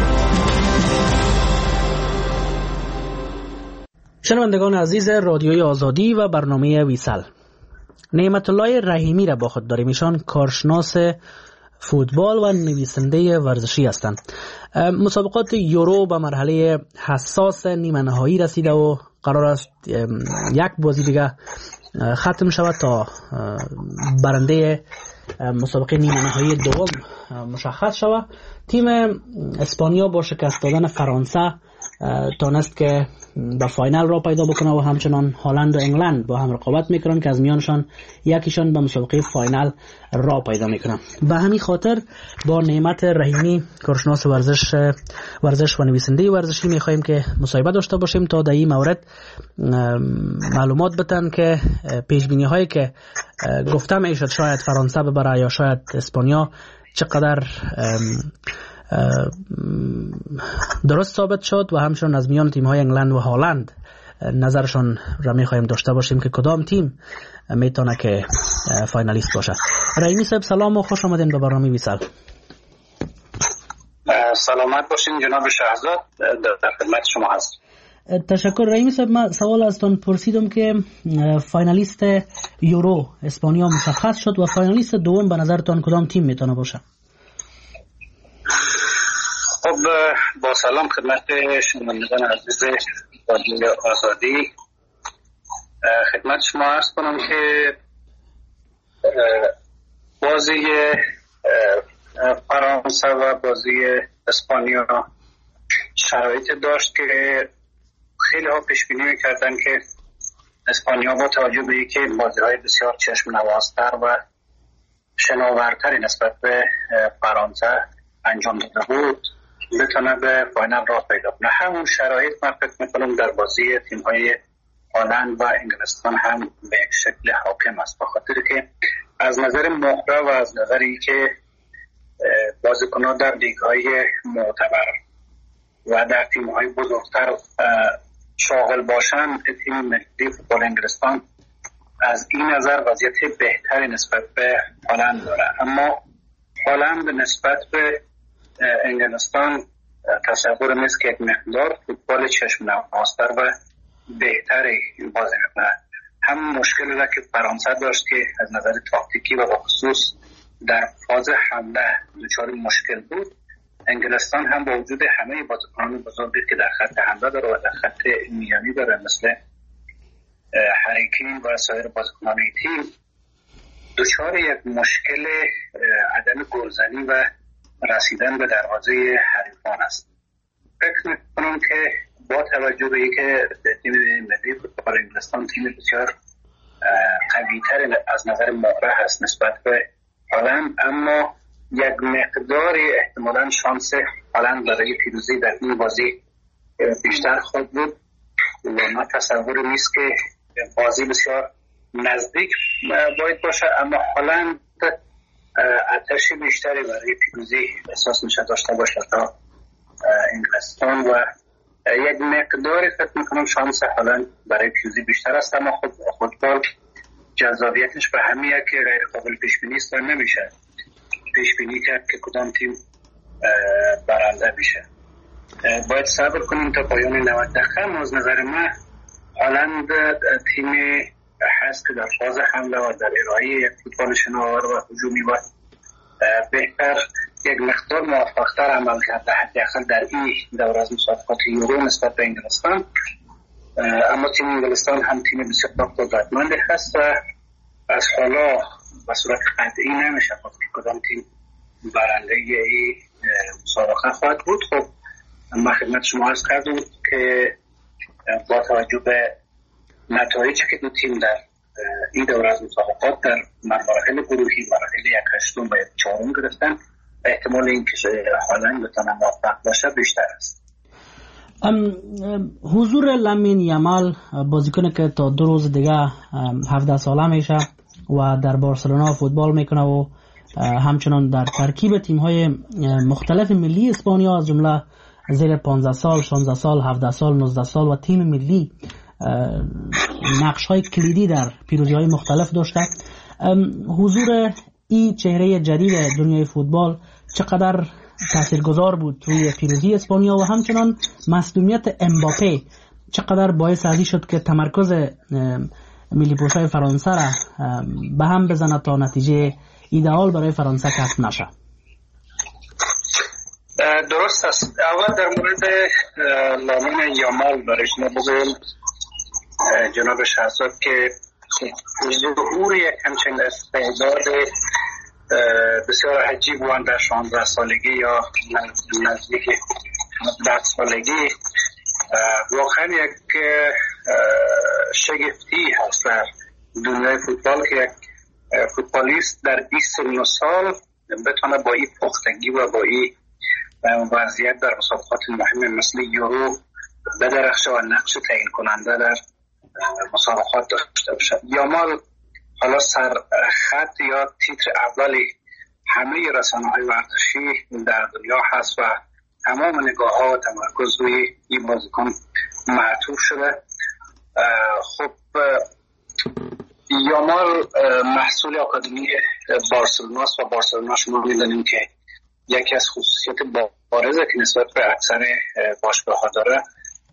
شنوندگان عزیز رادیوی آزادی و برنامه ویسل، نعمت الله رحیمی را با خود داریم. ایشان کارشناس فوتبال و نویسنده ورزشی هستند. مسابقات یورو به مرحله حساس نیمه نهایی رسیده و قرار است یک بازی دیگه ختم شود تا برنده مسابقه نیمه نهایی دوم مشخص شود. تیم اسپانیا با شکست دادن فرانسه تانست که به فاینال را پیدا بکنه و همچنان هالند و انگلند با هم رقابت میکنن که از میانشان یکیشان به مسابقه فاینال را پیدا میکنه. به همین خاطر با نعمت رحیمی کارشناس ورزش و نویسنده ورزشی میخواهیم که مصاحبه داشته باشیم تا در این مورد معلومات بدن که پیش بینی هایی که گفته میشد شاید فرانسه ببره یا شاید اسپانیا چقدر درست ثابت شد و همچنان از میان تیم های انگلند و هالند نظرشان را میخوایم داشته باشیم که کدام تیم میتونه که فاینالیست باشه. رحیمی صاحب سلام و خوش آمدین به برنامه ویسال. سلامت باشین جناب شهزاد، در خدمت شما هست. تشکر رحیمی صاحب. من سوال ازتون پرسیدم که فاینالیست یورو اسپانیا مشخص شد و فاینالیست دوم به نظرتون کدام تیم میتونه باشه؟ خب با سلام خدمت شنوندگان عزیز رادیوی آزادی. خدمت شما عرض کنم که بازی فرانسه و بازی اسپانیا شرایط داشت که خیلی ها پیش بینی می‌کردن که اسپانیا با توجه به اینکه بازی‌های بسیار چشم نوازتر و شناورتری نسبت به فرانسه انجام داده بود بتونه به فاینال راه پیدا کنه. همون شرایط من فکر می‌کنم در بازی تیم‌های هالند و انگلستان هم به یک شکل حاکم است، به خاطر که از نظر مهره و از نظری که بازیکنان در لیگ‌های معتبر و در تیم‌های بزرگتر شاغل باشن، تیم ملی فوتبال انگلستان از این نظر وضعیت بهتری نسبت به هالند داره. اما هالند نسبت به انگلستان تصور نیست که یک مقدار فوتبال چشم نوازتر و بهتری بازی میکنه. هم مشکلی را که فرانسه داشت که از نظر تاکتیکی و خصوص در فاز حمله دچار مشکل بود، انگلستان هم با وجود همه بازیکنان بزرگی که در خط حمله داره و در خط میانی داره مثل هری کین و سایر بازیکنان تیم دچار یک مشکل عدم گلزنی و رسیدن به دروازه حریفان است. فکر می‌کنم که با توجه به اینکه تیم ملی فوتبال انگلستان تیم بسیار قوی‌تر از نظر مهره هست نسبت به هالند، اما یک مقداری احتمالاً شانس هالند برای پیروزی در این بازی بیشتر خواهد بود و من تصور نیست که بازی بسیار نزدیک باید باشه، اما هالند آتش بیشتری برای پیروزی احساس میشه داشته باشه تا انگلستان و یک مقداری فکر میکنم شانس هالند برای پیروزی بیشتر است. اما خود فوتبال جذابیتش به همیه که غیر قابل پیش بینی است و نمیشه پیش بینی کرد که کدام تیم برنده میشه. باید صبر کنیم تا پایان 90 دقیقه. از نظر من هالند تیمی هست که در فاز حمله و در ارائه یک فوتبال شناور و هجومی و بهتر یک مقدار موفق‌تر عمل کرده حداقل در این دور از مسابقات یورو نسبت به انگلستان. اما تیم انگلستان هم تیم بسیار قدرتمندی هست و از حالا به صورت قطعی نمیشه گفت که کدام تیم برنده این مسابقه خواهد بود. خب من خدمت شما عرض کردم که با توجه به نتایجی که دو تیم در این دور از مسابقات در مراحل گروهی مراحل یک هشتم و یک چهارم گرفتن، احتمال اینکه هالند بتونه موفق باشه بیشتر است. حضور لامین یامال بازیکنی که تا 2 روز دیگه 17 ساله میشه و در بارسلونا فوتبال میکنه و همچنان در ترکیب تیم‌های مختلف ملی اسپانیا از جمله زیر 15 سال، 16 سال، 17 سال، 19 سال و تیم ملی نقش‌های کلیدی در پیروزی‌های مختلف داشته. حضور این چهره جدید دنیای فوتبال چقدر تاثیرگذار بود روی پیروزی اسپانیا و همچنان مصدومیت امباپه چقدر باعث ازی شد که تمرکز ملی پوشای فرانسه را به هم بزنه تا نتیجه ایدئال برای فرانسه کسب نشه؟ درست است. اول در مورد لامین یامال برای شما بگویم جناب شهزاد که ظهور یک همچنین استعداد بسیار عجیب و در 16 سالگی یا نزدیک 10 سالگی واقعا یک شگفتی هست در دنیای فوتبال که یک فوتبالیست در 29 سال بتونه با این پختگی و با این وضعیت در مسابقات مهم مثل یورو بدرخشه و نقش تعیین کننده در مسابقات داشته باشد. یامال حالا سر خط یا تیتر اولی همه رسانه‌های ورزشی در دنیا هست و تمام نگاه ها و تمرکز روی این بازیکن معطوف شده. خب یامال محصول آکادمی بارسلونا است و بارسلونا شما می‌دونید که یکی از خصوصیات بارزه که نسبت به اکثر باشگاه‌ها داره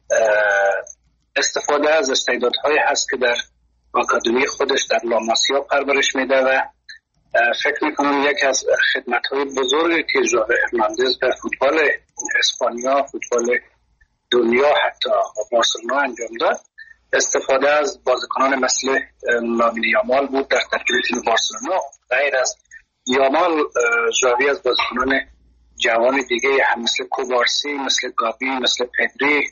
استفاده از استعدادهایی هست که در آکادمی خودش در لاماسیا پرورش میده و فکر میکنم یکی از خدمت‌های بزرگی که ژاوی هرناندز در فوتبال اسپانیا، فوتبال دنیا حتی بارسلونا انجام داد استفاده از بازیکنان مثل لامین یامال بود در ترکیب تیم بارسلونا. غیر از یامال ژاوی از بازیکنان جوان دیگه هم مثل کوبارسی، مثل گابی، مثل پدری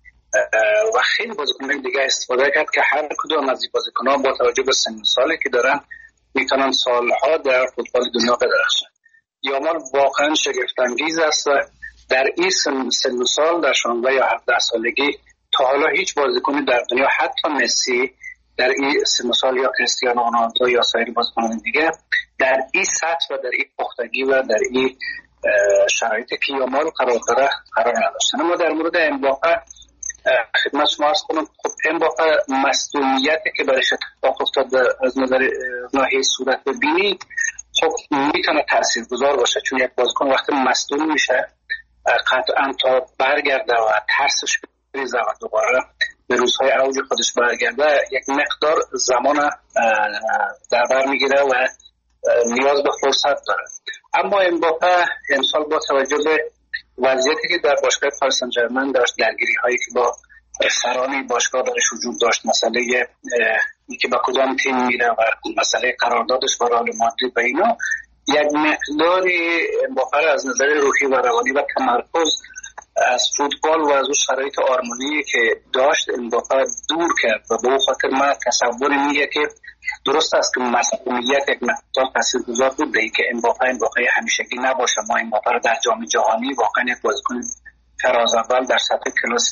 و خیلی بازیکنان دیگه استفاده کرد که هر کدوم از این بازیکنان با توجه به سن سالی که دارن میتونن سالها در فوتبال دنیا بدرخشن. یامال واقعا شگفت انگیز است. در این سن سال در 16 یا 17 سالگی تا حالا هیچ بازیکنی در دنیا حتی مسی در این سن سال یا کریستیانو رونالدو یا سایر بازیکنان دیگه در این سطح و در این پختگی و در این شرایطی که یامال قرار داره قرار نداشتن. اما در مورد امباپه خدمت شما عرض کنم خب امباپه مصدومیتی که برایش اتفاق افتاد از نظر ناحیه صورت بینی خب میتونه تاثیرگذار باشه، چون یک بازیکن وقتی مصدوم میشه قطعا تا برگرده و ترسش بریزه و دوباره به روزهای اوج خودش برگرده یک مقدار زمان در بر میگیره و نیاز به فرصت داره. اما امباپه امسال با توجه به وضعیتی که در باشگاه پاریس سن ژرمن داشت، درگیری هایی که با سران باشگاه درش وجود داشت، مسئله اینکه با کدام تیم میره و مسئله قراردادش با رئال مادرید و اینا، یک مقداری امباپه از نظر روحی و روانی و تمرکز از فوتبال و از اون شرایط آرمانی که داشت امباپه دور کرد و به اون خاطر من تصور میگه که درست است که مسئولیت یک مقدار تاثیرگذار بود به اینکه امباپه همیشگی نباشه. ما امباپه رو در جام جهانی واقعا یک بازیکن فراز اول در سطح کلاس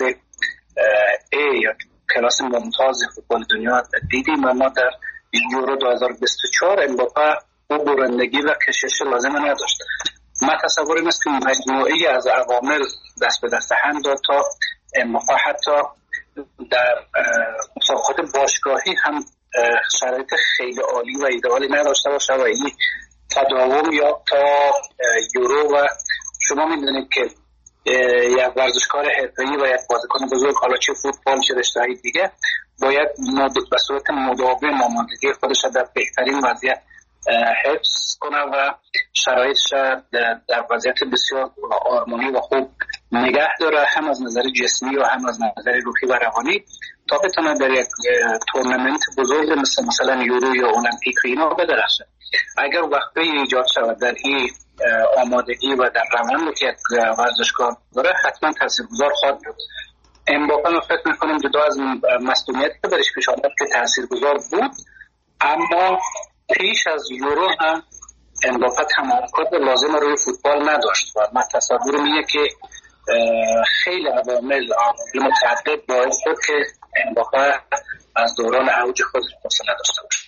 A یا کلاس ممتاز فوتبال دنیا دیدیم و ما در یورو 2024 امباپه او برندگی و کشش لازم نداشت. من تصورم است که مجموعی از عوامل دست به دست هم داد تا امباپه حتی در مسابقات باشگاهی هم شرایط خیلی عالی و ایدئالی نداشته باشه و این تداوم یا تا یورو و شما میدونید که یک ورزشکار حرفه‌ای و یک بازیکن بزرگ حالا چه فوتبال چه رشته‌های دیگه باید به صورت مداوم آمادگی خودش در بهترین وضعیت حفظ کنه و شرایطش در وضعیت بسیار آرمانی و خوب نگه داره، هم از نظر جسمی و هم از نظر روحی و روانی، تا بتونه در یک تورنمنت بزرگ مثلا یورو یا المپیک اینا بدرخشه. اگر وقتی ایجاد شود در این آمادگی و در روند که یک ورزشکار داره حتما تاثیرگذار خواهد بود. امباپه من فکر می‌کنم جدا از مصدومیتی که برش پیش آمد که تاثیرگذار بود، اما پیش از یورو هم امباپه تمرکز لازم روی فوتبال نداشت و من تصورم اینه که خیلی عوامل متعدد باعث شد که امباپه از دوران اوج خودش فاصله داشته باشه.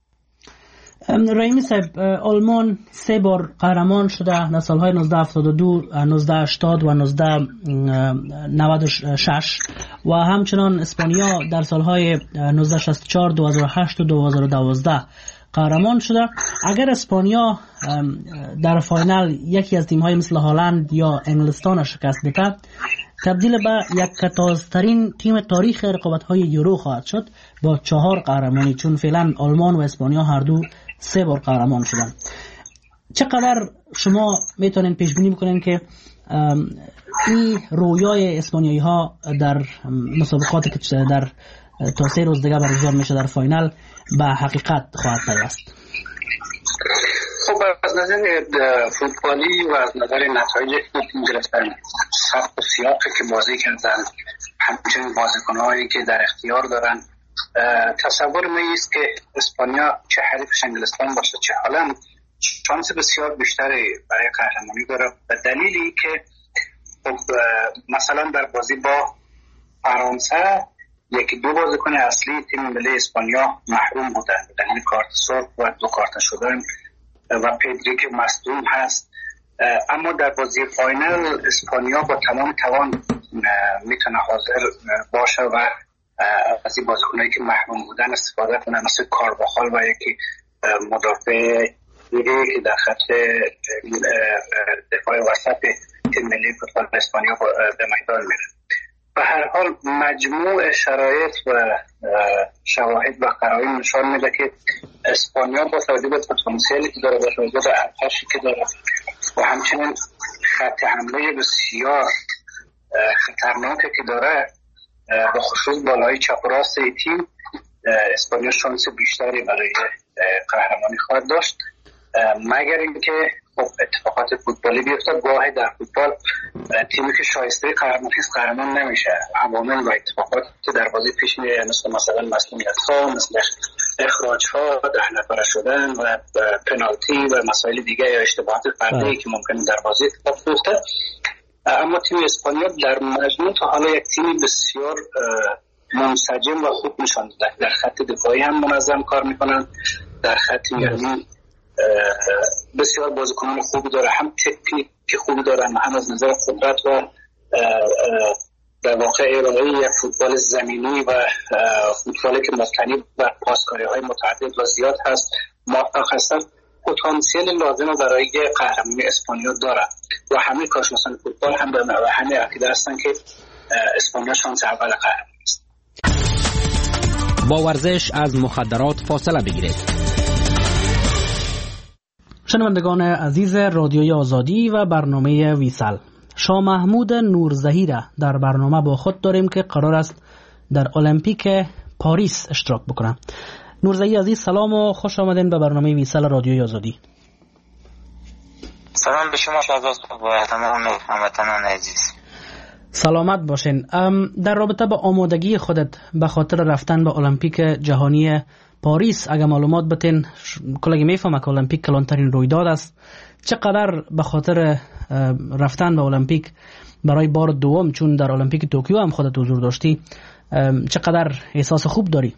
رحیمی صاحب، آلمان 3 بار قهرمان شده در سالهای 1972 1980 و 1996 و همچنان اسپانیا در سالهای 1964 2008 و 2012 قهرمان شده. اگر اسپانیا در فاینال یکی از تیم‌های مثل هلند یا انگلستان شکست بده، تبدیل به یک کتازترین تیم تاریخ رقابت‌های یورو خواهد شد با 4 قهرمانی، چون فعلا آلمان و اسپانیا هر دو 3 بار قهرمان شدن. چقدر شما میتونین پیش بینی بکنین که این رویای اسپانیایی ها در مسابقاتی که در تا 3 روز دیگه برگزار میشه در فاینال به حقیقت خواهد پیوست؟ خب از نظر فوتبالی و از نظر نتایجی که تیم گرفتن، سبک و سیاقی که بازی کردن، همچنین بازیکن‌هایی که در اختیار دارن. تصور می است که اسپانیا چه حریفش انگلستان باشه چه هالند شانس بسیار بیشتری برای قهرمانی داره، به دلیلی که مثلا در بازی با فرانسه یکی دو بازیکن اصلی تیم ملی اسپانیا محروم بودن به دلیل کارت سرخ و 2 کارت شدن و پدری که مصدوم هست. اما در بازی فاینال اسپانیا با تمام توان میتونه حاضر باشه و از این بازیکنایی که محروم بودن استفاده کنه، مثل کارواخال و یکی مدافع دیگه که در خط دفاع وسط تیم ملی فوتبال اسپانیا به میدان میره. به هر حال مجموع شرایط و شواهد و قرائن نشان میده که اسپانیا با توجه به پتانسیلی که داره، با توجه به ارتشی که داره و همچنین خط حمله بسیار خطرناکی که داره، به خصوص بالای چپ و راست تیم، اسپانیا شانس بیشتری برای قهرمانی خواهد داشت، مگر اینکه اتفاقات فوتبالی بیفته. گاهی در فوتبال تیمی که شایسته قهرمانی است قهرمان نمیشه. عوامل و اتفاقات که در بازی پیش میاد مثلا مسئولیت‌ها، مثل اخراج‌ها، 10 نفره شدن و پنالتی و مسائل دیگه یا اشتباهات فردی که ممکنه در بازی اتفاق بیفته. اما تیم اسپانیا در مجموع تا حالا یک تیم بسیار منسجم و خوب نشان داده. در خط دفاعی هم منظم کار میکنن، در خط میانی بسیار بازیکنان خوبی داره، هم تکنیک خوبی دارن، هم از نظر قدرت و در واقع ارائه یک فوتبال زمینی و فوتبالی که مبتنی بر پاسکاری‌های متعدد و زیاد هست موفق هستن. پتانسیل لازم برای قهرمانی اسپانیا داره و همه کارشناسان فوتبال هم به همه عقیده هستن که اسپانیا شانس اول قهرمانی است. با ورزش از مخدرات فاصله بگیرید. شنوندگان عزیز رادیوی آزادی و برنامه ویسل، شاه محمود نورزهی را در برنامه با خود داریم که قرار است در المپیک پاریس اشتراک بکنه. نورزهی عزیز سلام و خوش آمدین به برنامه ویسل رادیوی آزادی. سلام به شما شهزاد و تمام هموطنان عزیز. سلامت باشین. در رابطه با آمادگی خودت به خاطر رفتن به المپیک جهانی پاریس اگه معلومات بتین، کلگی میفهمه که المپیک کلانترین رویداد است. چقدر به خاطر رفتن به المپیک برای بار دوم، چون در المپیک توکیو هم خودت حضور داشتی، چقدر احساس خوب داری؟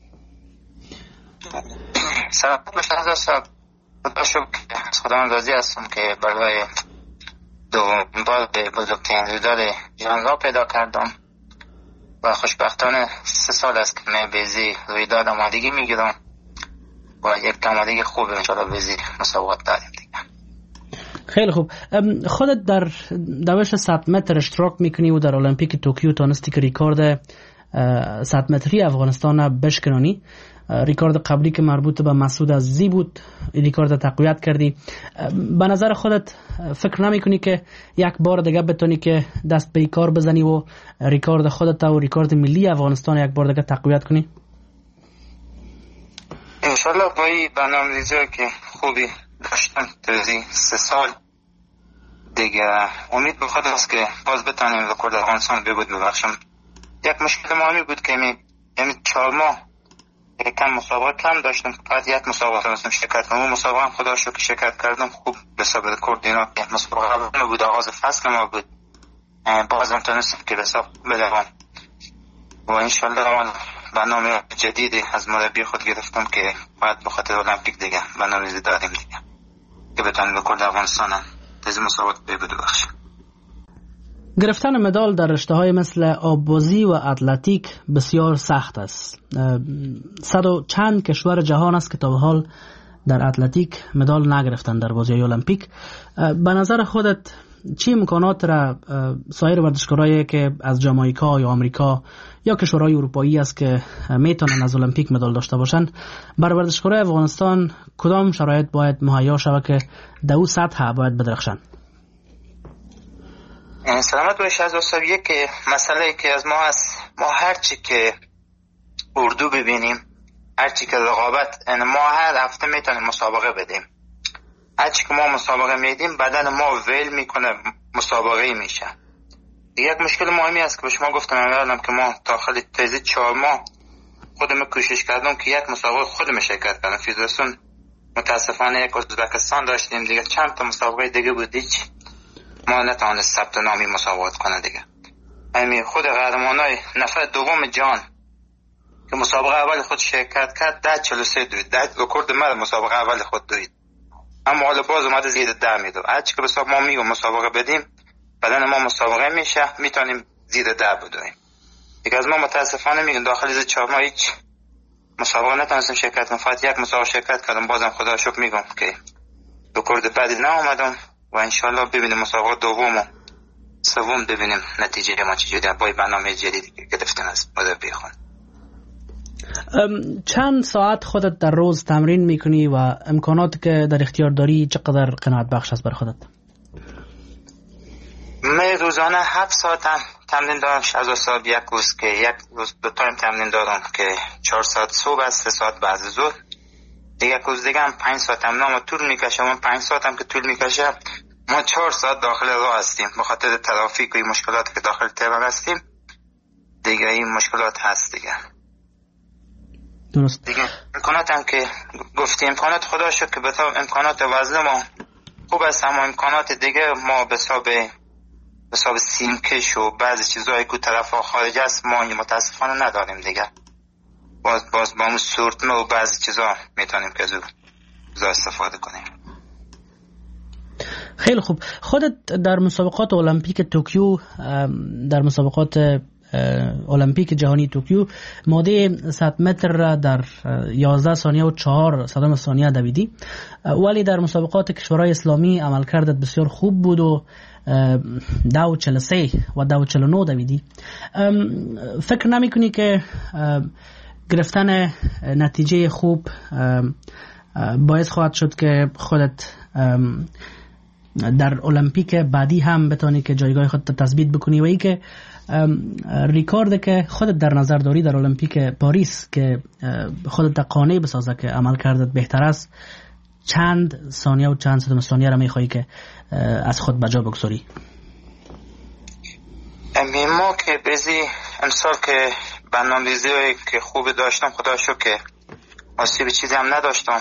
سلام به شهزاد صاحب، خدا راضی هستم که برای دومین بار به بزرگترین رویداد جهان را پیدا کردم و خوشبختانه 3 سال است که من بیزی رویداد آمادگی میگیرم و یک آمادگی خوب انشاءالله بیزی مسابقات داریم دیگه. خیلی خوب. خودت در دوش 100 متر اشتراک میکنی و در المپیک توکیو تانستی که ریکارد 100 متری افغانستان بشکنانی. ریکارد قبلی که مربوط به مسعود عزیزی بود، ریکارد تقویت کردی. به نظر خودت فکر نمی کنی که یک بار دیگه بتونی که دست به کار بزنی و ریکارد خودت و ریکارد ملی افغانستان یک بار دیگه تقویت کنی؟ انشالله با این برنامه‌ریزی که خوبی داشتم توی 3 سال دیگه امید به خود است که باز بتونیم ریکارد افغانستان ببخشم. یک مشکل مهمی بود که یعنی 4 ماه یکم مسابقه کم داشتم، فقط یک مسابقه تونستم شرکت کنم. مسابقه هم خدا شکر شرکت کردم، خوب به حساب رکورد اینا که مسابقه بود، آغاز فصل ما بود، بازم تونستم که به حساب بدوام و انشالله برنامه جدیدی از مربی خود گرفتم که باید به خاطر المپیک دیگه برنامه‌ریزی داریم دیگه که بتونیم رکورد افغانستان از مسابقات ببخشیم. گرفتن مدال در رشته‌های مثل آببازی و اتلتیک بسیار سخت است. 100 و چند کشور جهان است که تا به حال در اتلتیک مدال نگرفتن در بازی‌های المپیک. به نظر خودت چه امکانات را سایر ورزشکارایی که از جامائیکا یا آمریکا یا کشورهای اروپایی است که میتونن از المپیک مدال داشته باشن، بر ورزشکارای افغانستان کدام شرایط باید مهیا شود که در اون سطح باید بدرخشن؟ سلامت باشه از اصابیه که مسئله که از ما هست، ما هرچی که اردو ببینیم، هرچی که رقابت، ما هر هفته میتونیم مسابقه بدیم. هرچی که ما مسابقه میدیم بدن ما ویل میکنه، مسابقه میشه. یک مشکل مهمی است که به شما گفتم اولم که ما داخل تیزی 4 ماه خودم کوشش کردم که یک مسابقه خودم شرکت کردم. فدراسیون متاسفانه یک ازبکستان داشتیم دیگه، چند تا مسابقه دیگه بود، هیچ ما نتوانست ثبت نامی مسابقات کنه دیگه. همین خود قهرمانای نفر دوم جان که مسابقه اول خود شرکت کرد 10:43 دوید، رکورد مرد مسابقه اول خود دوید، اما حالا باز اومده زیر 10 میدو. هرچی که بساب ما میگم مسابقه بدیم بدن ما مسابقه میشه، میتونیم زیر 10 بدویم دیگه. از ما متاسفانه میگم داخل از 4 ماه هیچ مسابقه نتونستم شرکت کنم. فقط یک مسابقه شرکت کردم، بازم خدا رو شکر میگم که رکورد بعدی ناومدم و انشالله ببینیم مسابقه دوم و سوم ببینیم نتیجه ما چجوریه با برنامه جدیدی که گرفتن از مربی خود. چند ساعت خودت در روز تمرین میکنی و امکانات که در اختیار داری چقدر قناعت بخش است بر خودت؟ من روزانه 7 ساعت تمرین دارم. 16 ساعت یک روز که یک روز 2 تایم تمرین دارم که 4 ساعت صبح است 3 ساعت بعد از ظهر. یک روز دیگه هم 5 ساعت تمرین طول میکشه. من 5 ساعت هم که طول میکشه ما 4 ساعت داخل راه هستیم به خاطر ترافیک و مشکلات که داخل تهران هستیم دیگه. این مشکلات هست دیگه. درست. دیگه امکانات هم که گفتیم امکانات خدا شکر که بتا امکانات وزن ما خوب است، اما امکانات دیگه ما به حساب سیمکش و بعضی چیزایی که طرف خارج است ما متاسفانه نداریم دیگه. باز با اون سورتمه و بعضی چیزا میتونیم که زو استفاده کنیم. خیلی خوب. خودت در مسابقات المپیک توکیو، در مسابقات المپیک جهانی توکیو ماده 100 متر را در 11 ثانیه و 4 صدم ثانیه دویدی، ولی در مسابقات کشورهای اسلامی عملکردت بسیار خوب بود و 2:43 و 2:49 دویدی. فکر نمی کنی که گرفتن نتیجه خوب باعث خواهد شد که خودت در المپیک بعدی هم بتانی که جایگاه خودت تثبیت بکنی و ای که ریکارد که خودت در نظر داری در المپیک پاریس که خودت قانع بسازه که عمل کردت بهتر است، چند ثانیه و چند صدم ثانیه را میخوایی که از خود بجا بگذاری؟ ما که بزی امسال که برنامه‌ریزی که خوب داشتم خدا شکر که آسیب چیزی هم نداشتم.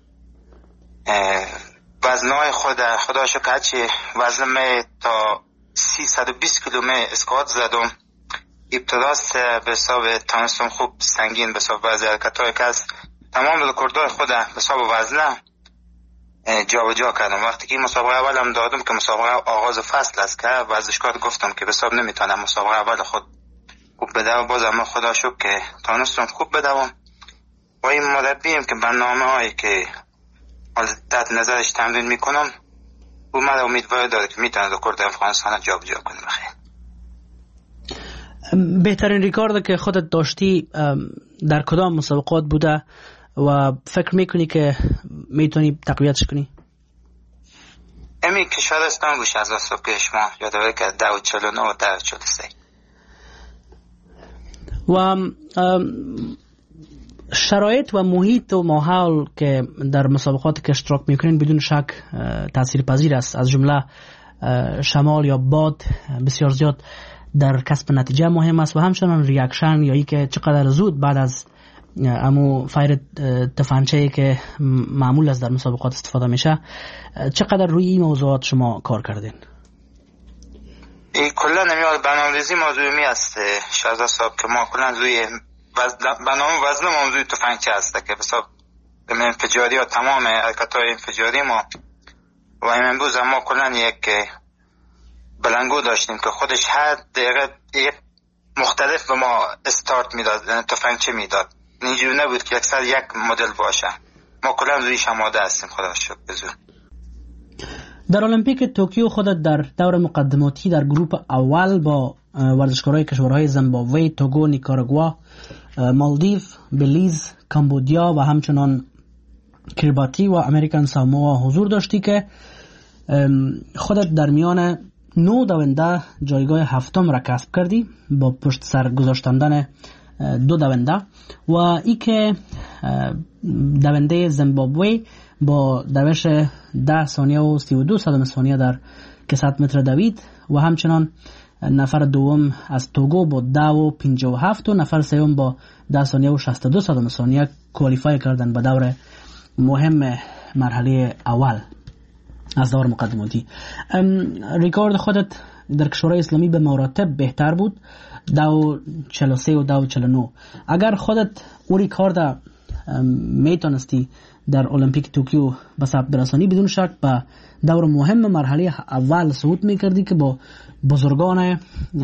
وزنهای خدا شکر هرچی وزن می تا 320 کیلومتر اسکات زدم. ابتداست به حساب تانستم خوب سنگین به حساب بعضی حرکت‌های که از تمام رکوردهای خود به حساب وزنه جابجا کردم. وقتی که مسابقه اول هم دادم که مسابقه آغاز فصل است که ورزشکار گفتم که به حساب نمیتونم مسابقه اول خود خوب بدوم، بازم خدا شکر که تانستم خوب بدوم. و این مربیم که برنامه‌هایی که تحت نظرش تمرین میکنم و من امیدوار داره که میتونه رکورد افغانستان جابجا کنه. بخیر. بهترین ریکارد که خودت داشتی در کدام مسابقات بوده و فکر میکنی که میتونی تقویتش کنی؟ امی کشورستان گوش از صبح که شما یادآوری کرد 2:49 و 2:43. و شرایط و محیط و ماحول که در مسابقات که اشتراک میکنین بدون شک تأثیر پذیر است، از جمله شمال یا باد بسیار زیاد در کسب نتیجه مهم است و همچنان ریاکشن یا ای که چقدر زود بعد از امو فایر تفنگچه‌ای که معمول است در مسابقات استفاده میشه. چقدر روی این موضوعات شما کار کردین؟ کلا نمیاد برنامه‌ریزی موضوعی است شازده صاحب که ما کلا روی برنامه وزن موضوع تفنگچه است که حساب به انفجاری و تمام حرکت‌های انفجاری ما و امروز ما کلا یک بلنگو داشتیم که خودش هر دقیقه یک مختلف به ما استارت میداد، تفنگچه میداد. اینجوری نبود که اکثر یک مدل باشه. ما کلا رویش آماده هستیم خدا شکر بزرگ. در المپیک توکیو خودت در دور مقدماتی در گروه اول با ورزشکارای کشورهای زیمبابوه، توگو، نیکاراگوا، مالدیو، بلیز، کامبودیا و همچنان کریباتی و امریکن ساموا حضور داشتی که خودت در میان 9 دونده جایگاه هفتم را کسب کردی با پشت سر گذاشتندن 2 دونده و ای که دونده زیمبابوه با دوش 10 ثانیه و 32 ثانیه در 100 متر دوید و همچنان نفر دوم از توگو با 10.57 و نفر سوم با 10 ثانیه و 62 ثانیه کوالیفای کردن به دور مهم مرحله اول از دور مقدماتی. ریکارد خودت در کشورهای اسلامی به مراتب بهتر بود، 2.43 و 2.49. اگر خودت او ریکارد میتونستی در المپیک توکیو به ثبت برسانی، بدون شک به دور مهم مرحله اول صعود میکردی که با بزرگان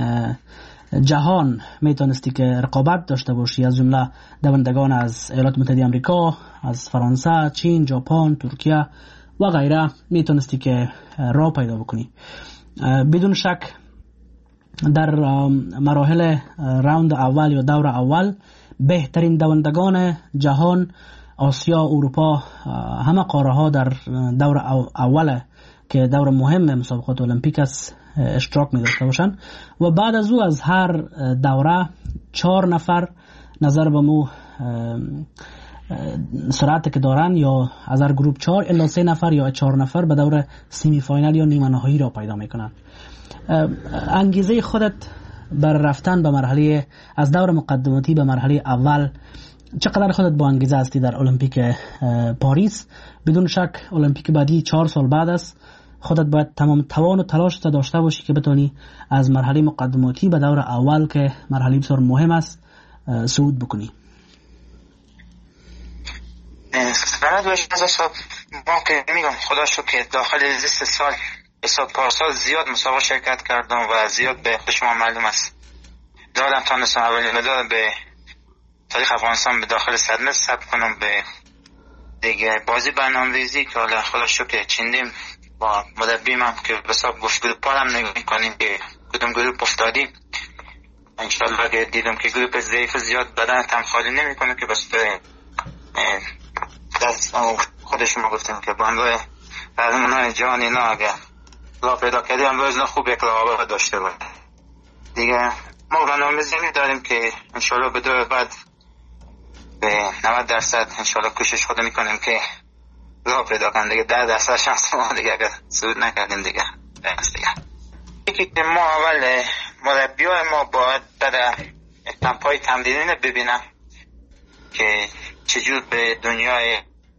جهان میتونستی که رقابت داشته باشی، از جمله دوندگان از ایالات متحده آمریکا، از فرانسه، چین، ژاپن، ترکیه و غیره میتونستی که راه پیدا بکنی. بدون شک در مراحل راوند اول یا دور اول بهترین دوندگان جهان، آسیا، اروپا، همه قاره ها در دور اول که دور مهم مسابقات المپیک است اشتراک می داشته باشند و بعد از او از هر دوره 4 نفر نظر به مو سرعت که دارن یا از هر گروپ 4 الا 3 نفر یا 4 نفر به دور سیمی فاینال یا نیمه نهایی را پیدا میکنن. انگیزه خودت بر رفتن به مرحله از دور مقدماتی به مرحله اول، چقدر خودت با انگیزه هستی در المپیک پاریس؟ بدون شک المپیک بعدی 4 سال بعد است. خودت باید تمام توان و تلاش داشته باشی که بتونی از مرحله مقدماتی به دور اول که مرحله بسیار مهم است صعود بکنی. برای دوش از حساب ما که میگم خدا شو که داخل لیست سال حساب پارسال زیاد مسابقه شرکت کردم و زیاد به شما معلوم است دارم تانستم اولین مدال به تاریخ افغانستان به داخل صدمه ثبت کنم. به دیگه بازی برنامه‌ریزی که حالا خدا شو که چندیم با مدربیم هم که بساب گفت گروپ هم نگاه کنیم که کدوم گروپ افتادیم. انشالله اگه دیدم که گروپ ضعیف زیاد بدن تم خالی نمی کنه که بس دست خودش ما گفتیم که بانده قهرمانان جهان اینا اگر راه پیدا کردی امروز خوب یک رقابت داشته باید. دیگه ما برنامه‌ریزی داریم که انشالله به دور بعد به 90% انشالله کوشش خود میکنیم که راه پیدا کنیم. دیگه 10% شانس ما دیگه اگر صعود نکردیم دیگه بس دیگه. یکی که ما اول مربیای ما باید در تمپای تمرینی ببینم که چجور به دنیای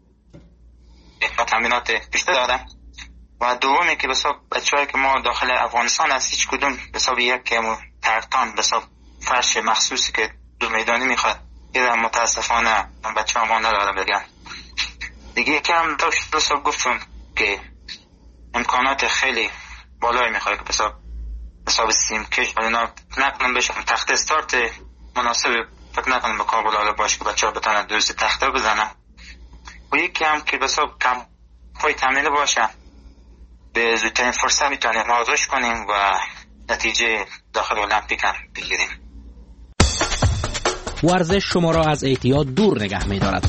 تمرینات بیشتر دادم و دومی که بساب بچه‌هایی که ما داخل افغانستان هست هیچ کدوم بساب یک ترتان بساب فرش مخصوصی که دو میدانی میخواد یه متاسفانه بچه‌ها ما ندارم بگم. دیگه یکی هم بساب گفتم که امکانات خیلی بالایی میخواد که بساب سیم کش اینا نکنم بشم تخت استارت مناسب فکر نکنم به کابل حالا باشه که بچه‌ها بتونن درست تخته بزنن و یکی هم که بساب کم پای تمرین باشه به زودترین فرصت میتونیم آغاز کنیم و نتیجه داخل المپیک هم بگیریم. ورزش شما را از اعتیاد دور نگه می‌دارد.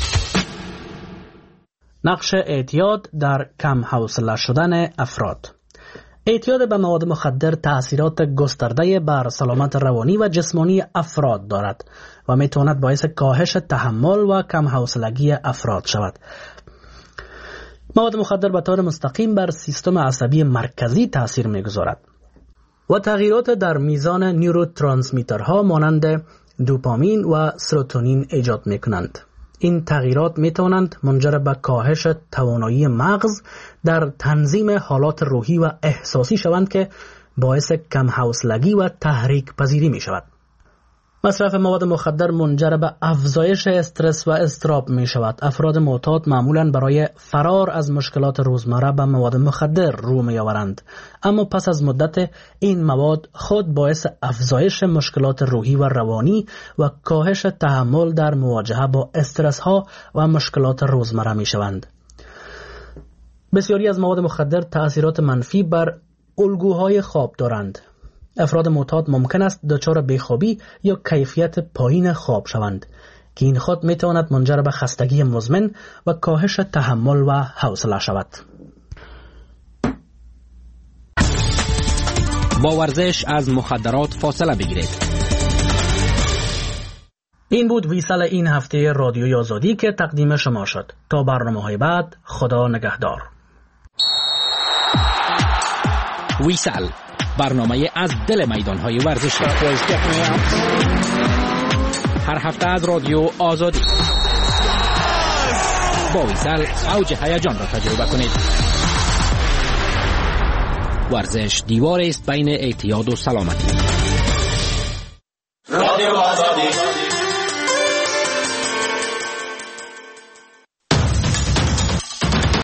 نقش اعتیاد در کم حوصله شدن افراد. اعتیاد به مواد مخدر تأثیرات گسترده بر سلامت روانی و جسمانی افراد دارد و میتواند باعث کاهش تحمل و کم حوصلگی افراد شود. مواد مخدر به طور مستقیم بر سیستم عصبی مرکزی تأثیر میگذارد و تغییرات در میزان نیوروترانسمیترها مانند دوپامین و سروتونین ایجاد میکنند. این تغییرات میتوانند منجر به کاهش توانایی مغز در تنظیم حالات روحی و احساسی شوند که باعث کم حوصلگی و تحریک پذیری می شود. مصرف مواد مخدر منجر به افزایش استرس و اضطراب می شود. افراد معتاد معمولاً برای فرار از مشکلات روزمره به مواد مخدر رو می آورند، اما پس از مدت این مواد خود باعث افزایش مشکلات روحی و روانی و کاهش تحمل در مواجهه با استرس ها و مشکلات روزمره می شوند. بسیاری از مواد مخدر تأثیرات منفی بر الگوهای خواب دارند. افراد معتاد ممکن است دچار بیخوابی یا کیفیت پایین خواب شوند که این خود می تواند منجر به خستگی مزمن و کاهش تحمل و حوصله شود. با ورزش از مخدرات فاصله بگیرید. این بود ویسال این هفته رادیوی آزادی که تقدیم شما شد. تا برنامه‌های بعد، خدا نگهدار. ویسال برنامه از دل میدانهای ورزشی. هر هفته از رادیو آزادی با ویسل اوج هیجان را تجربه کنید. ورزش دیواری است بین اعتیاد و سلامتی. رادیو آزادی.